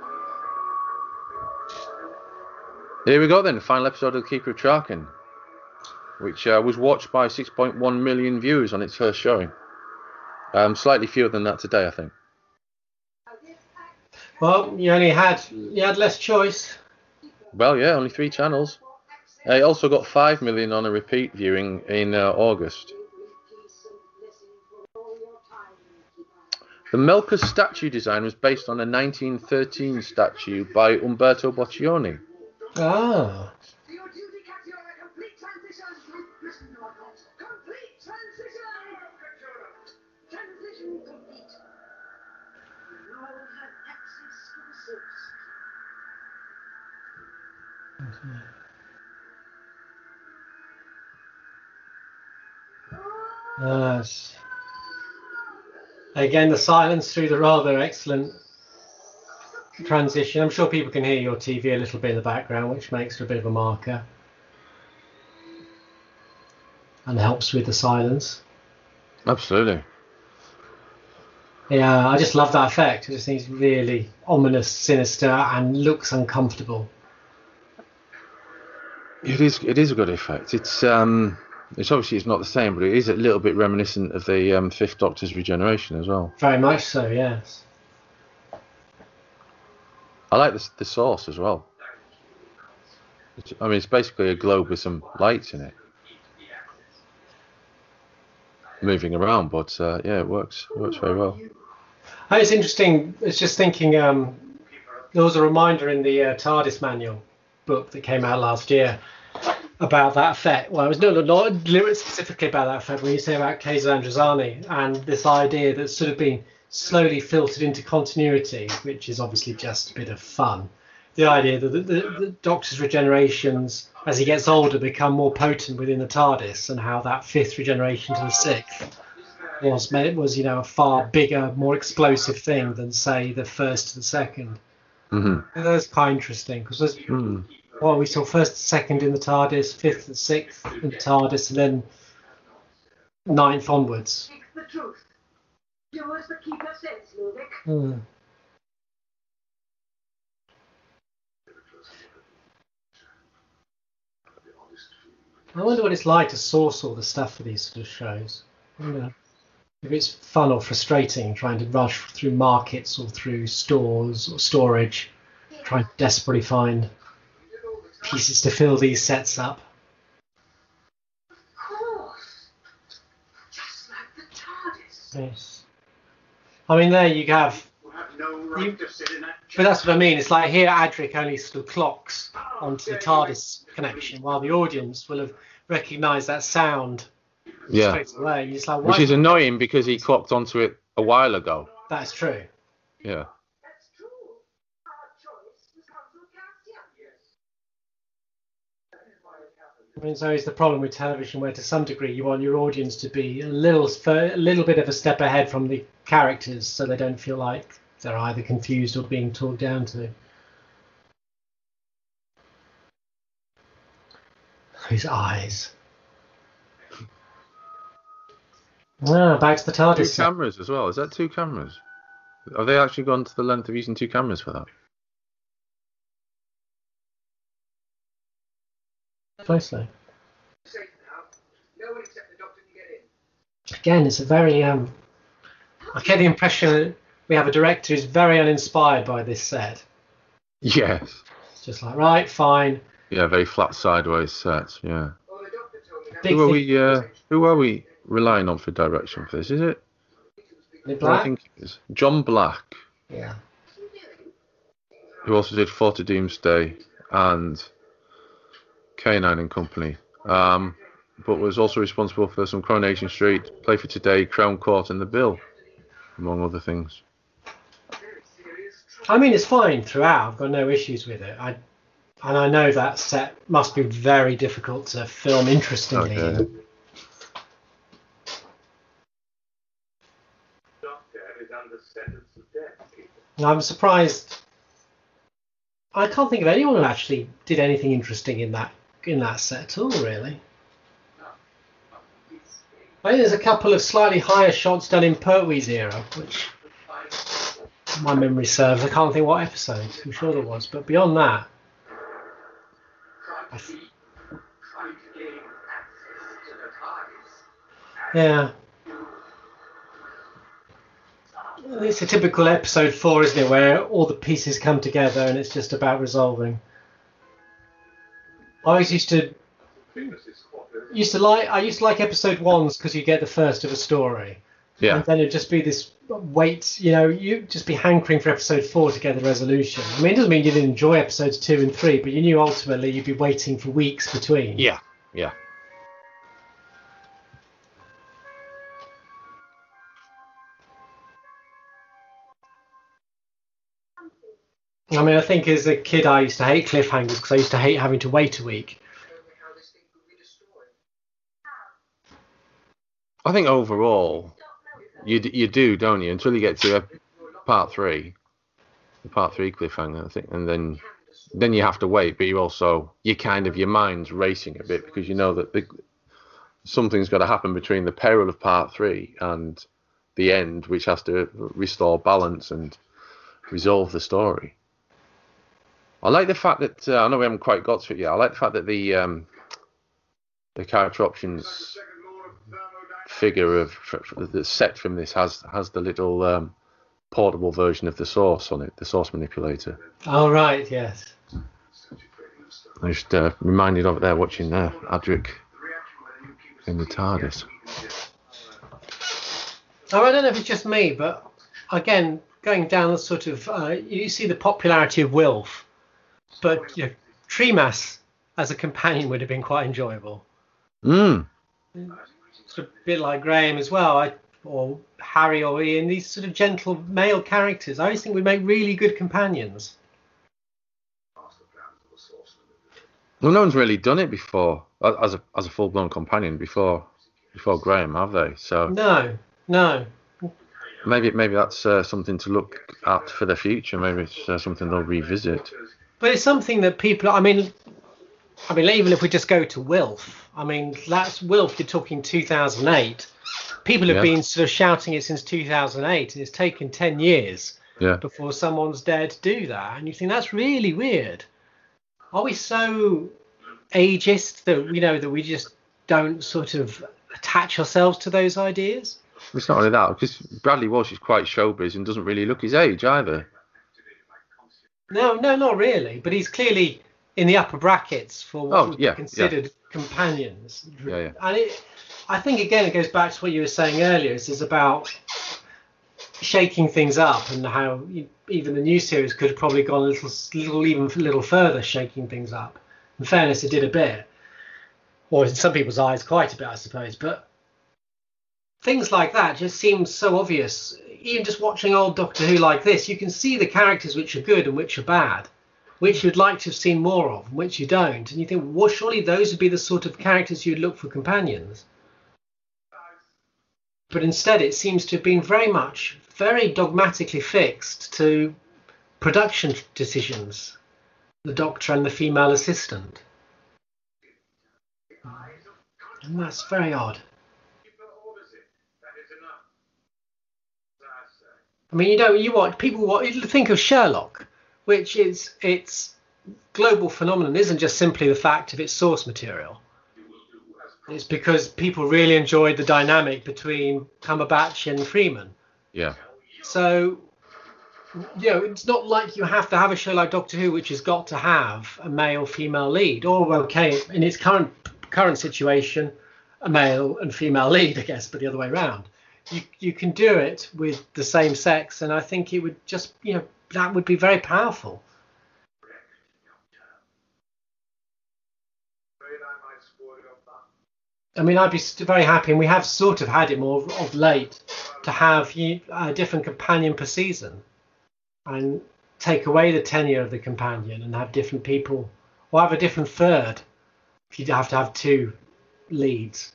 Here we go then, the final episode of The Keeper of Traken, which uh, was watched by six point one million viewers on its first showing. Um, slightly fewer than that today, I think. Well, you only had you had less choice. Well, yeah, only three channels. Uh, it also got five million on a repeat viewing in uh, August. The Melker statue design was based on a nineteen thirteen statue by Umberto Boccioni. Ah. Do your duty, Cassio, a complete transition. Listen, you are not. Complete transition. Transition complete. You now have access to the source. Yes. Again, the silence through the rather excellent transition. I'm sure people can hear your T V a little bit in the background, which makes it a bit of a marker and helps with the silence. Absolutely. Yeah, I just love that effect. I just think it's really ominous, sinister, and looks uncomfortable. It is. It is a good effect. It's um. It's obviously it's not the same, but it is a little bit reminiscent of the um, Fifth Doctor's regeneration as well. Very much so, yes. I like the the source as well. It's, I mean, it's basically a globe with some lights in it, moving around. But uh, yeah, it works. It works very well. Oh, it's interesting. It's just thinking. Um, there was a reminder in the uh, TARDIS manual book that came out last year about that effect. Well, it was not not specifically about that effect. When you say about Kaiser Androzani and this idea that's sort of been slowly filtered into continuity, which is obviously just a bit of fun. The idea that the, the, the Doctor's regenerations, as he gets older, become more potent within the TARDIS, and how that fifth regeneration to the sixth was was you know a far bigger, more explosive thing than say the first to the second. Mm-hmm. And that's quite interesting because there's Mm. well, we saw first, second in the TARDIS, fifth and sixth in the TARDIS, and then ninth onwards. Speak the truth. Yours but keep your sense, Ludovic. Hmm. I wonder what it's like to source all the stuff for these sort of shows. I wonder if it's fun or frustrating trying to rush through markets or through stores or storage, trying to desperately find pieces to fill these sets up. Of course. Just like the TARDIS. Yes. I mean, there you have. You have no right You- to sit in that But that's what I mean. It's like here, Adric only sort of clocks onto the TARDIS connection, while the audience will have recognised that sound Yeah, straight away. You're just like, which why? is annoying because he clocked onto it a while ago. That's true. Yeah. That's true. Our choice was Council Castian. Yes. I mean, so is the problem with television, where to some degree you want your audience to be a little, a little bit of a step ahead from the characters, so they don't feel like they're either confused or being talked down to. His eyes. Ah, back to the Two TARDIS. set. cameras as well. Is that two cameras? Have they actually gone to the length of using two cameras for that? Closely. Safe now. No one except the doctor can get in. Again, it's a very. Um, I get the impression that we have a director who's very uninspired by this set. Yes. It's just like, right, fine. Yeah, very flat sideways sets. Yeah. Well, the doctor told me that. Big Who are thing. we? Uh, who are we relying on for direction for this? Is it? The I black? think it is John Black, Yeah. who also did Fort of Doomsday and K nine and Company, um, but was also responsible for some Coronation Street, Play for Today, Crown Court, and The Bill, among other things. I mean, it's fine throughout. I've got no issues with it. I, and I know that set must be very difficult to film interestingly. Okay. Doctor is under sentence of death. And I'm surprised. I can't think of anyone who actually did anything interesting in that in that set at all, really. I think there's a couple of slightly higher shots done in Pertwee's era, which my memory serves. I can't think what episode. I'm sure there was, but beyond that, I th- Trying to gain access to the TARDIS. yeah. It's a typical episode four, isn't it, where all the pieces come together and it's just about resolving. I always used to used to like I used to like episode ones because you get the first of a story, Yeah. and then it'd just be this wait, you know, you just be hankering for episode four to get the resolution. I mean, it doesn't mean you didn't enjoy episodes two and three, but you knew ultimately you'd be waiting for weeks between. Yeah. Yeah. I mean, I think as a kid I used to hate cliffhangers because I used to hate having to wait a week. How this thing could be destroyed. I think overall, you d- you do, don't you? Until you get to uh, part three, the part three cliffhanger, I think, and then then you have to wait. But you also you kind of your mind's racing a bit because you know that the, something's got to happen between the peril of part three and the end, which has to restore balance and resolve the story. I like the fact that uh, I know we haven't quite got to it yet. I like the fact that the um, the character options figure of the set from this has has the little um, portable version of the source on it, the source manipulator. Oh right, yes. I just uh, reminded of it there watching there, Adric in the TARDIS. Oh, I don't know if it's just me, but again, going down the sort of uh, you see the popularity of Wilf, but you know, Tremas as a companion would have been quite enjoyable. Mm. Sort of a bit like Graham as well, I, or Harry or Ian. These sort of gentle male characters, I always think would make really good companions. Well, no one's really done it before as a as a full blown companion before before Graham, have they? So No, no. maybe maybe that's uh, something to look at for the future. Maybe it's uh, something they'll revisit. But it's something that people, I mean, I mean, even if we just go to Wilf, I mean, that's Wilf, you're talking two thousand eight. People have Yeah. been sort of shouting it since two thousand eight, and it's taken ten years Yeah. before someone's dared to do that. And you think that's really weird. Are we so ageist that, you know, that we just don't sort of attach ourselves to those ideas? It's not only that, because Bradley Walsh is quite showbiz and doesn't really look his age either. No, no, not really. But he's clearly in the upper brackets for what Oh, would yeah, be considered companions. Yeah, yeah. And it, I think, again, it goes back to what you were saying earlier. It's, it's about shaking things up, and how you, even the new series could have probably gone a little, little, even a little further, shaking things up. In fairness, it did a bit. Or in some people's eyes, quite a bit, I suppose. But things like that just seem so obvious. Even just watching old Doctor Who like this, you can see the characters which are good and which are bad, which you'd like to have seen more of and which you don't. And you think, well, surely those would be the sort of characters you'd look for companions. But instead, it seems to have been very much, very dogmatically fixed to production decisions, the Doctor and the female assistant. And that's very odd. I mean, you know, you watch people watch, think of Sherlock, which is its global phenomenon isn't just simply the fact of its source material. It's because people really enjoyed the dynamic between Cumberbatch and Freeman. Yeah. So, you know, it's not like you have to have a show like Doctor Who, which has got to have a male-female lead. Or, okay, in its current current situation, a male and female lead, I guess, but the other way around. You you can do it with the same sex, and I think it would just, you know, that would be very powerful. I mean, I'd be st- very happy, and we have sort of had it more of, of late, to have you, a different companion per season, and take away the tenure of the companion and have different people, or have a different third if you have to have two leads.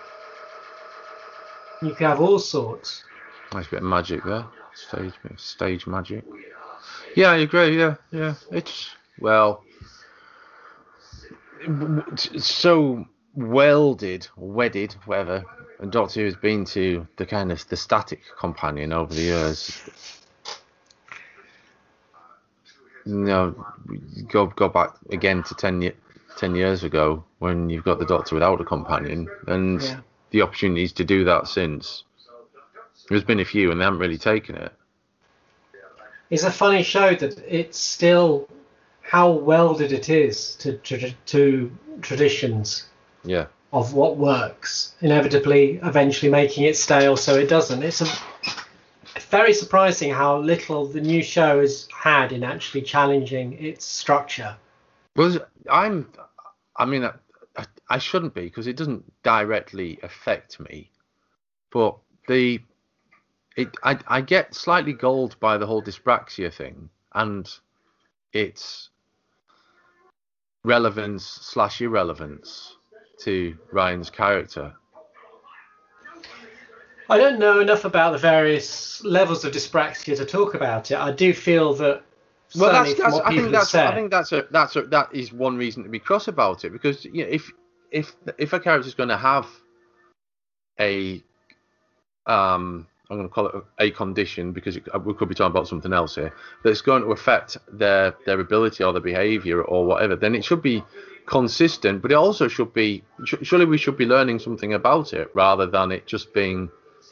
You can have all sorts. Nice bit of magic there. Stage stage magic. Yeah, I agree. Yeah, yeah. It's, well, it's so welded, wedded, whatever. And Doctor Who has been to the kind of the static companion over the years. You know, go go back again to ten, ye- ten years ago when you've got the Doctor without a companion, and Yeah. the opportunities to do that since. There's been a few, and they haven't really taken it. It's a funny show that it's still how welded it is to to, to traditions Yeah. of what works, inevitably eventually making it stale so it doesn't. It's a very surprising how little the new show has had in actually challenging its structure. Well, I'm. I mean, I, I, I shouldn't be, because it doesn't directly affect me. But the, it, I, I get slightly galled by the whole dyspraxia thing and its relevance slash irrelevance to Ryan's character. I don't know enough about the various levels of dyspraxia to talk about it. I do feel that. Well, that's, certainly from that's what I people think have that's said, I think that's a that's a that is one reason to be cross about it, because, you know, if if if a character's going to have a um I'm going to call it a condition because it, we could be talking about something else here, that's going to affect their their ability or their behaviour or whatever, then it should be consistent. But it also should be, surely we should be learning something about it rather than it just being.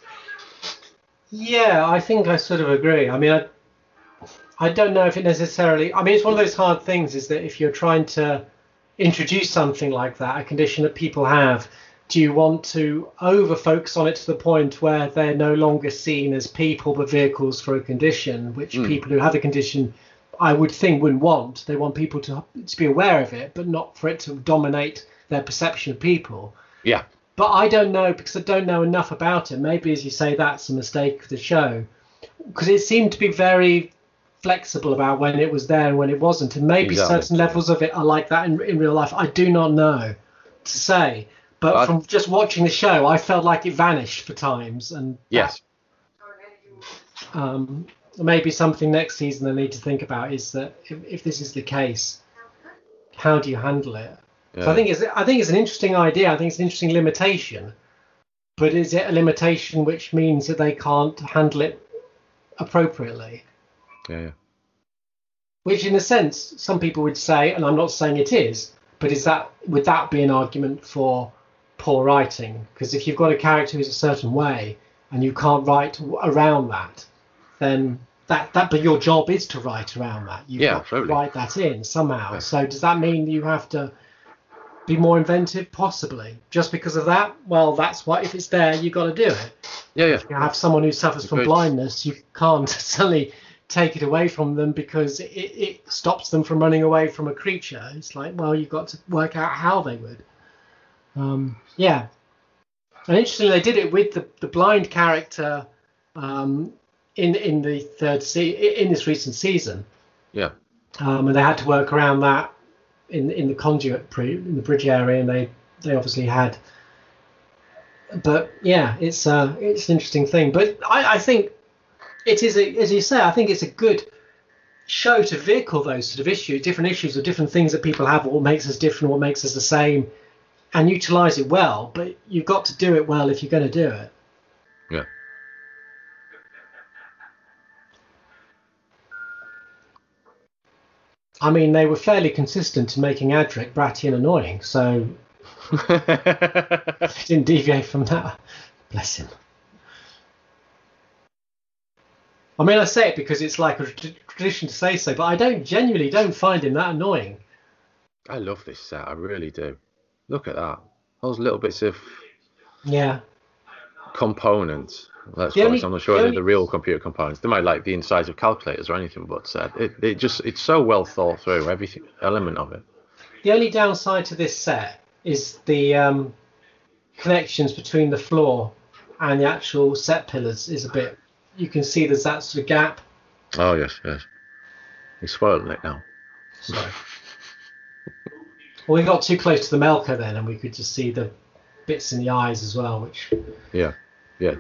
Yeah, I think I sort of agree. I mean, I, I don't know if it necessarily. I mean, it's one of those hard things. Is that if you're trying to introduce something like that, a condition that people have, do you want to over focus on it to the point where they're no longer seen as people but vehicles for a condition, which mm. people who have the condition, I would think, wouldn't want. They want people to to be aware of it, but not for it to dominate their perception of people. Yeah. But I don't know, because I don't know enough about it. Maybe, as you say, that's a mistake of the show, because it seemed to be very flexible about when it was there and when it wasn't. And maybe exactly. certain levels of it are like that in, in real life. I do not know to say. But uh, from just watching the show, I felt like it vanished for times. And yes. That, um, maybe something next season they need to think about is that if, if this is the case, how do you handle it? Yeah. So I think it's I think it's an interesting idea. I think it's an interesting limitation. But is it a limitation which means that they can't handle it appropriately? Yeah, yeah. Which, in a sense, some people would say, and I'm not saying it is, but is that would that be an argument for poor writing? Because if you've got a character who's a certain way and you can't write around that, then that that but your job is to write around that. You've yeah, got to totally. write that in somehow. Yeah. So does that mean you have to be more inventive? Possibly. Just because of that? Well, that's what, if it's there, you've got to do it. Yeah, yeah. If you have someone who suffers from blindness, you can't suddenly take it away from them because it, it stops them from running away from a creature. It's like, well, you've got to work out how they would. Um, yeah. And interestingly, they did it with the, the blind character um, in in the third se- in this recent season. Yeah. Um, and they had to work around that in in the conduit pre, in the bridge area, and they they obviously had. But yeah, it's uh it's an interesting thing. But I, I think it is a, as you say, I think it's a good show to vehicle those sort of issues, different issues or different things that people have, what makes us different, what makes us the same, and utilize it well. But you've got to do it well if you're going to do it. Yeah. I mean, they were fairly consistent in making Adric bratty and annoying, so they didn't deviate from that. Bless him. I mean, I say it because it's like a tradition to say so, but I don't genuinely don't find him that annoying. I love this set, I really do. Look at that. Those little bits of yeah components. Let's the call only, it. I'm not sure the they're only, the real computer components. They might like the insides of calculators or anything, but uh, it, it just it's so well thought through, every element of it. The only downside to this set is the um, connections between the floor and the actual set pillars is a bit. You can see there's that sort of gap. Oh yes, yes. He's spoiling it now. Sorry. Well, we got too close to the Melka then, and we could just see the bits in the eyes as well, which. Yeah, yeah.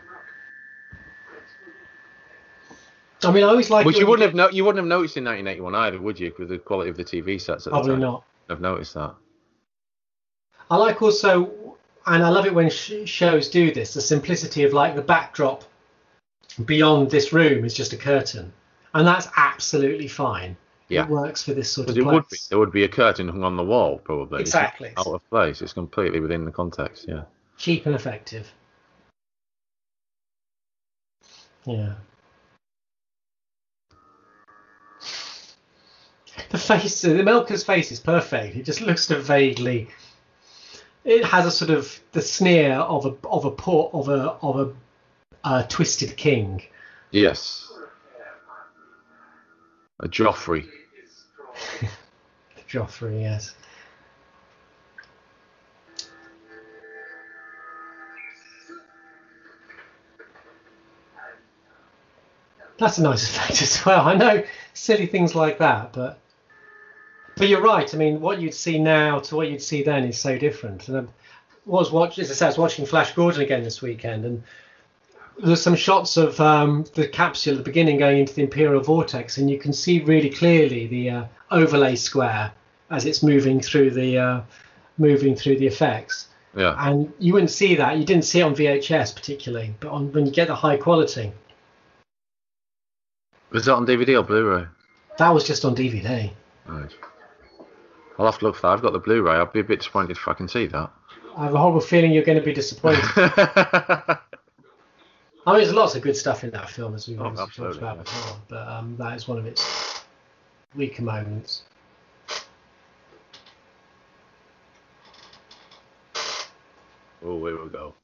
I mean, I always like. Which you wouldn't have no, you wouldn't have noticed in nineteen eighty-one either, would you? With the quality of the T V sets at Probably the time. not. I've noticed that. I like also, and I love it when sh- shows do this, the simplicity of like the backdrop beyond this room is just a curtain, and that's absolutely fine. Yeah. It works for this sort of it place. would be. There would be a curtain hung on the wall, probably. Exactly. It's out of place. It's completely within the context. Yeah. Cheap and effective. Yeah. The face, the Melka's face is perfect. It just looks sort of vaguely. It has a sort of the sneer of a of a poor of a of a uh, twisted king. Yes. A Joffrey. Joffrey, yes. That's a nice effect as well. I know silly things like that, but but you're right. I mean, what you'd see now to what you'd see then is so different. And I was watching, as I said, I was watching Flash Gordon again this weekend, and there's some shots of um, the capsule at the beginning going into the Imperial Vortex, and you can see really clearly the uh, overlay square as it's moving through the uh, moving through the effects. Yeah. And you wouldn't see that. You didn't see it on V H S particularly, but on when you get the high quality. Was that on D V D or Blu-ray? That was just on D V D. Right. I'll have to look for that. I've got the Blu-ray. I'll be a bit disappointed if I can see that. I have a horrible feeling you're going to be disappointed. I mean, there's lots of good stuff in that film, as we've Oh, obviously talked absolutely, about yeah. before, but um, that is one of its weaker moments. Oh, here we go.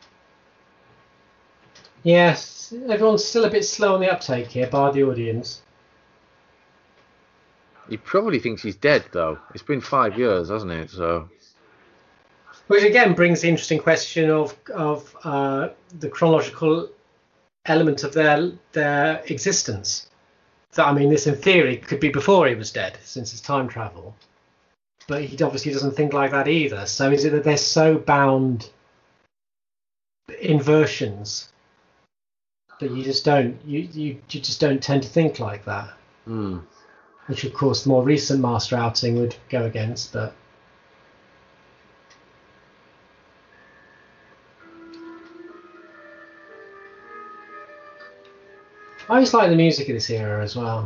Yes, everyone's still a bit slow on the uptake here by the audience. He probably thinks he's dead, though. It's been five years, hasn't it? So. Which again brings the interesting question of of uh, the chronological element of their their existence. So I mean, this in theory could be before he was dead, since it's time travel. But he obviously doesn't think like that either. So is it that they're so bound in versions that you just don't you you, you just don't tend to think like that? Hmm. Which of course the more recent Master outing would go against, but. I always like the music of this era as well.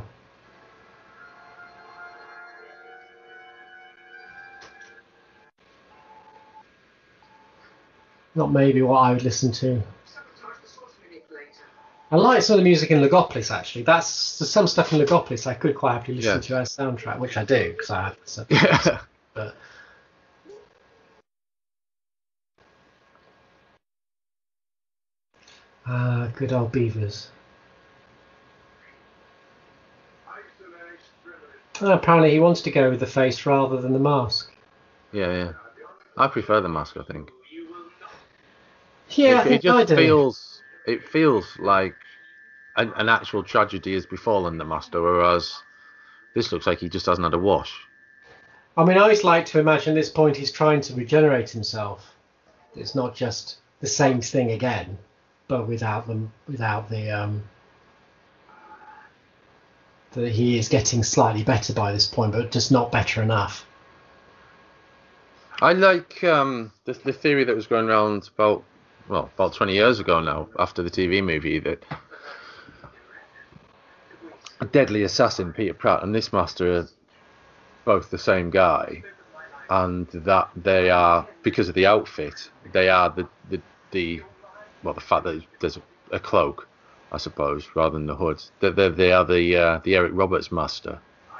Not maybe what I would listen to. Sabotage the source manipulator. I like some of the music in Logopolis, actually. That's there's some stuff in Logopolis I could quite happily listen Yeah. to as soundtrack, which I do because I have the stuff. Yeah. But ah, good old Beavers. Oh, apparently he wants to go with the face rather than the mask. Yeah, yeah. I prefer the mask, I think. Yeah, I it, it think just I do. feels it feels like an, an actual tragedy has befallen the Master, whereas this looks like he just hasn't had a wash. I mean, I always like to imagine at this point he's trying to regenerate himself. It's not just the same thing again, but without them, without the um, that he is getting slightly better by this point, but just not better enough. I like um, the, the theory that was going around about, well, about twenty years ago now, after the T V movie, that Deadly Assassin, Peter Pratt, and this Master are both the same guy, and that they are, because of the outfit, they are the, the, the well, the fact that there's a, a cloak, I suppose, rather than the hood. They, they, they are the, uh, the Eric Roberts Master,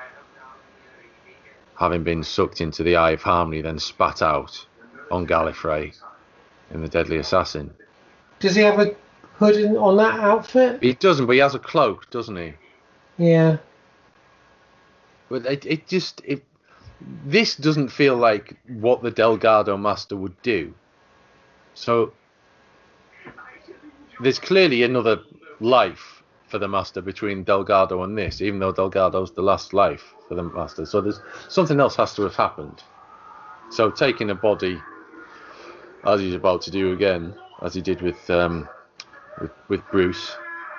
having been sucked into the Eye of Harmony, then spat out on Gallifrey in the Deadly Assassin. Does he have a hood in, on that outfit? He doesn't, but he has a cloak, doesn't he? Yeah. But it, it just it this doesn't feel like what the Delgado Master would do. So there's clearly another life for the Master between Delgado and this, even though Delgado's the last life for the Master. So there's something else has to have happened. So taking a body, as he's about to do again, as he did with um, with, with Bruce.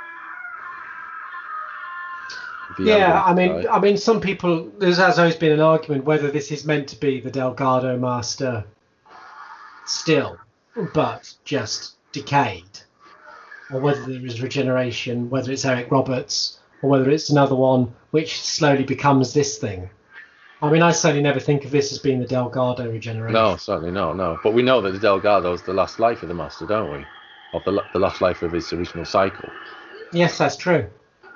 the Yeah, I ambulance mean, guy. I mean, some people. There's has always been an argument whether this is meant to be the Delgado Master still, but just decayed, or whether there is regeneration, whether it's Eric Roberts, or whether it's another one which slowly becomes this thing. I mean, I certainly never think of this as being the Delgado regeneration. No, certainly no, no. But we know that the Delgado's the last life of the Master, don't we? Of the the last life of his original cycle. Yes, that's true.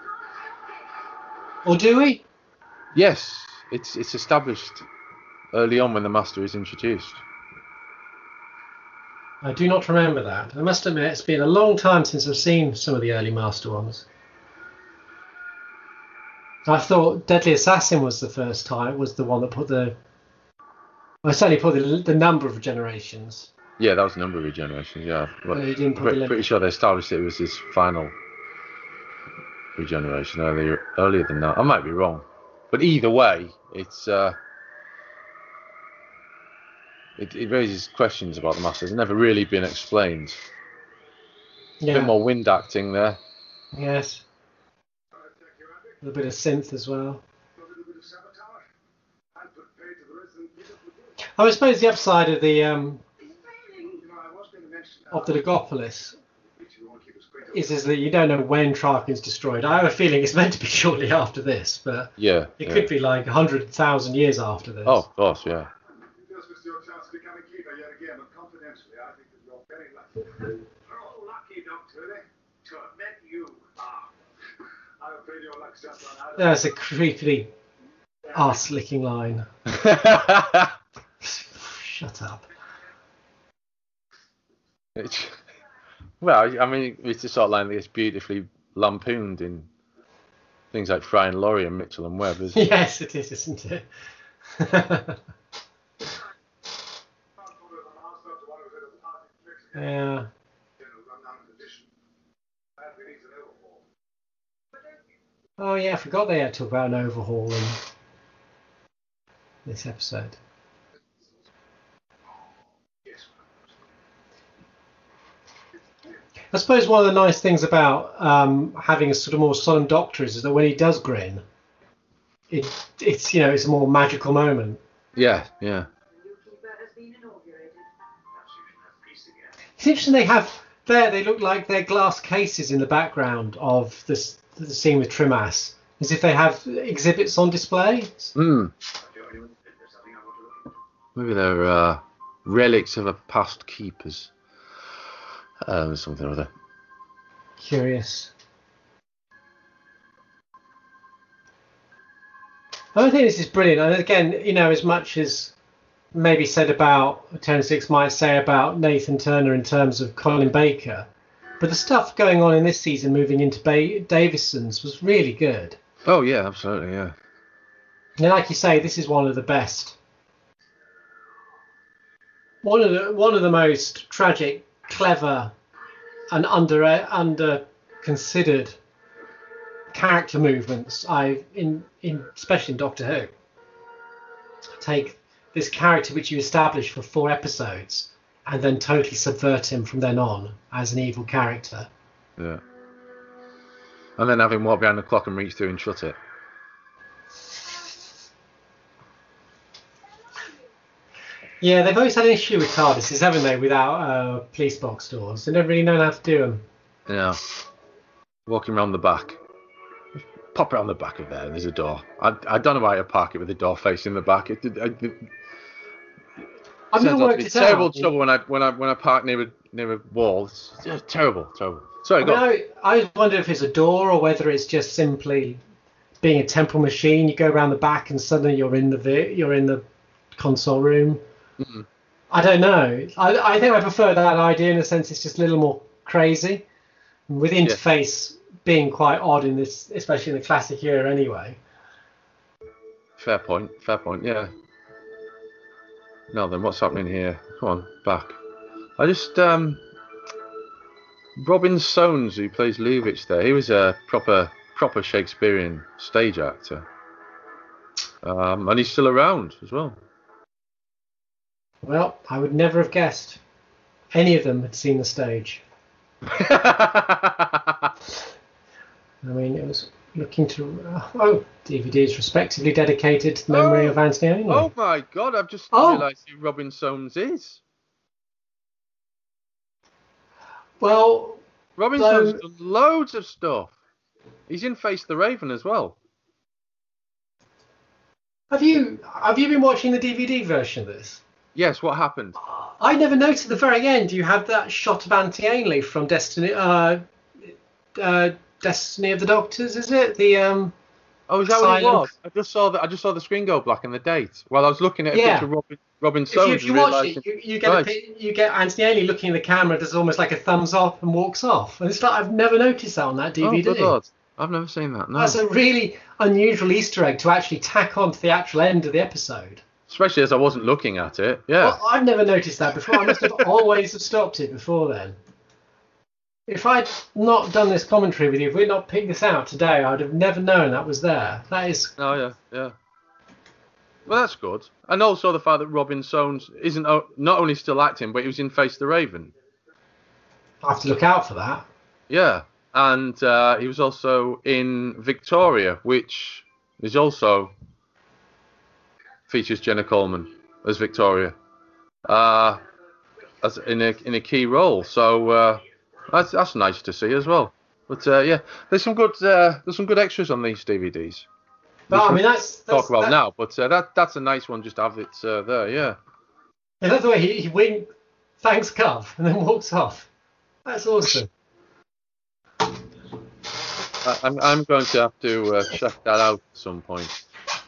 Or do we? Yes, it's it's established early on when the Master is introduced. I do not remember that. I must admit, it's been a long time since I've seen some of the early Master ones. I thought Deadly Assassin was the first time, was the one that put the... I certainly put the, the number of generations. Yeah, that was a number of regenerations, yeah. But But he didn't put pre- the limit. pretty sure they established it was his final regeneration earlier earlier than that. I might be wrong. But either way, it's uh, it, it raises questions about the Master. It's never really been explained. A Yeah. bit more wind acting there. Yes. A little bit of synth as well. I suppose the upside of the um, of the Legopolis is, is that you don't know when Traken's destroyed. I have a feeling it's meant to be shortly after this, but Yeah. it yeah. could be like one hundred thousand years after this. Oh, of course, yeah. This was your chance to become a keeper yet again, but confidentially, I think that you're very lucky. You're all lucky, Doctor, to have met you. Ah, I'm afraid your luck's just run out. That's a creepily arse-licking line. Shut up. It's, well, I mean, it's the sort of line that gets beautifully lampooned in things like Fry and Laurie and Mitchell and Webb, isn't it? Yes, it is, isn't it? Yeah. Oh yeah, I forgot they had to talk about an overhaul in this episode. I suppose one of the nice things about um, having a sort of more solemn Doctor is that when he does grin, it it's you know it's a more magical moment. Yeah, yeah. The new keeper has been inaugurated. Perhaps you should have peace again. It's interesting they have there. They look like they're glass cases in the background of this the scene with Trimas, as if they have exhibits on display. Mm. There's something I want to look into. Maybe they're uh, relics of a past keepers. Um, something or other. Curious. I think this is brilliant. And again, you know, as much as maybe said about ten six might say about Nathan Turner in terms of Colin Baker, but the stuff going on in this season moving into ba- Davison's was really good. Oh yeah, absolutely, yeah. And like you say, this is one of the best. One of the one of the most tragic, clever, and under under considered character movements I in in especially in Doctor Who. Take this character which you establish for four episodes and then totally subvert him from then on as an evil character. Yeah. And then have him walk behind the clock and reach through and shut it. Yeah, they've always had an issue with TARDISes, haven't they, without uh, police box doors. They never really know how to do them. Yeah. Walking around the back. Pop around the back of there and there's a door. I, I don't know why I park it with the door facing the back. It, it, it, I've never turns out to worked be it terrible out. trouble when I when I when I park near a near a wall. It's just terrible, terrible. Sorry, I, go mean, on. I, I wonder if it's a door or whether it's just simply being a temporal machine. You go around the back and suddenly you're in the vi- you're in the console room. Mm-mm. I don't know. I, I think I prefer that idea in a sense. It's just a little more crazy, with the interface being quite odd in this, especially in the classic era anyway. Fair point, fair point, yeah. Now then, what's happening here? Come on, back. I just, um... Robin Soanes, who plays Lubitsch there, he was a proper proper Shakespearean stage actor. Um, and he's still around as well. Well, I would never have guessed any of them had seen the stage. I mean, it was looking to... Uh, oh, D V Ds respectively dedicated to the memory Oh. of Anthony Ainley. Oh my god, I've just Oh. realised who Robin Soanes is. Well, Robin So- Soanes done loads of stuff. He's in Face the Raven as well. have you have you been watching the D V D version of this? Yes, what happened? I never noticed at the very end you have that shot of Anthony Ainley from Destiny uh, uh, Destiny of the Doctors, is it? The um Oh, is that what it Silent- was? I just saw that. I just saw the screen go black and the date. While I was looking at a Yeah. picture of Robin, Robin if you, Soanes if you and watch realising- it, you, you get a, Right. pi- you get Anthony Ainley looking at the camera, does almost like a thumbs up and walks off. And it's like I've never noticed that on that D V D. Oh, good lord. I've never seen that. No. That's a really unusual Easter egg to actually tack on to the actual end of the episode. Especially as I wasn't looking at it. Yeah. Well, I've never noticed that before. I must have always have stopped it before then. If I'd not done this commentary with you, if we'd not picked this out today, I'd have never known that was there. That is, Oh yeah, yeah. Well, that's good. And also the fact that Robin Soanes isn't o- not only still acting, but he was in Face the Raven. I have to look out for that. Yeah, and uh, he was also in Victoria, which is also features Jenna Coleman as Victoria. Uh, as in a in a key role. So uh, that's that's nice to see as well. But uh, yeah, there's some good uh, there's some good extras on these D V Ds. No, I mean that's, that's talk about that, now, but uh, that that's a nice one just to have it uh, there. Yeah. I love the way he, he wing, thanks Cov, and then walks off. That's awesome. I, I'm I'm going to have to uh, check that out at some point.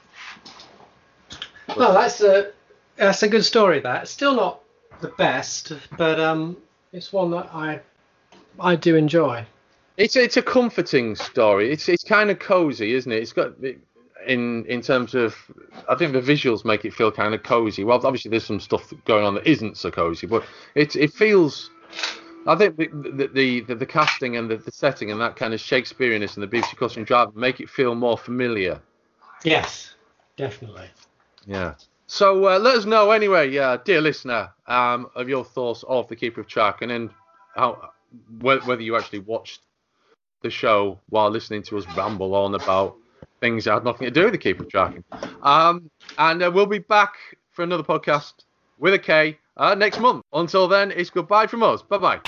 But, no, that's a that's a good story. That still not the best, but um, it's one that I I do enjoy. It's it's a comforting story. It's it's kind of cozy, isn't it? It's got in in terms of I think the visuals make it feel kind of cozy. Well, obviously there's some stuff going on that isn't so cozy, but it it feels. I think the the the, the casting and the, the setting and that kind of Shakespeareanness and the B B C costume driver make it feel more familiar. Yes, definitely. Yeah. So uh, let us know anyway, uh, dear listener, um, of your thoughts of The Keeper of Track, and then how whether you actually watched the show while listening to us ramble on about things that had nothing to do with The Keeper of Track. Um, and uh, we'll be back for another podcast with a K uh, next month. Until then, it's goodbye from us. Bye-bye.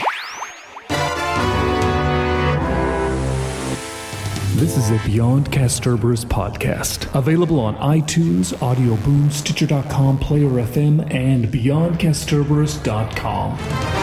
This is a Beyond Castorberus podcast, available on iTunes, Audio Boom, Stitcher dot com, Player F M, and beyond castorberus dot com.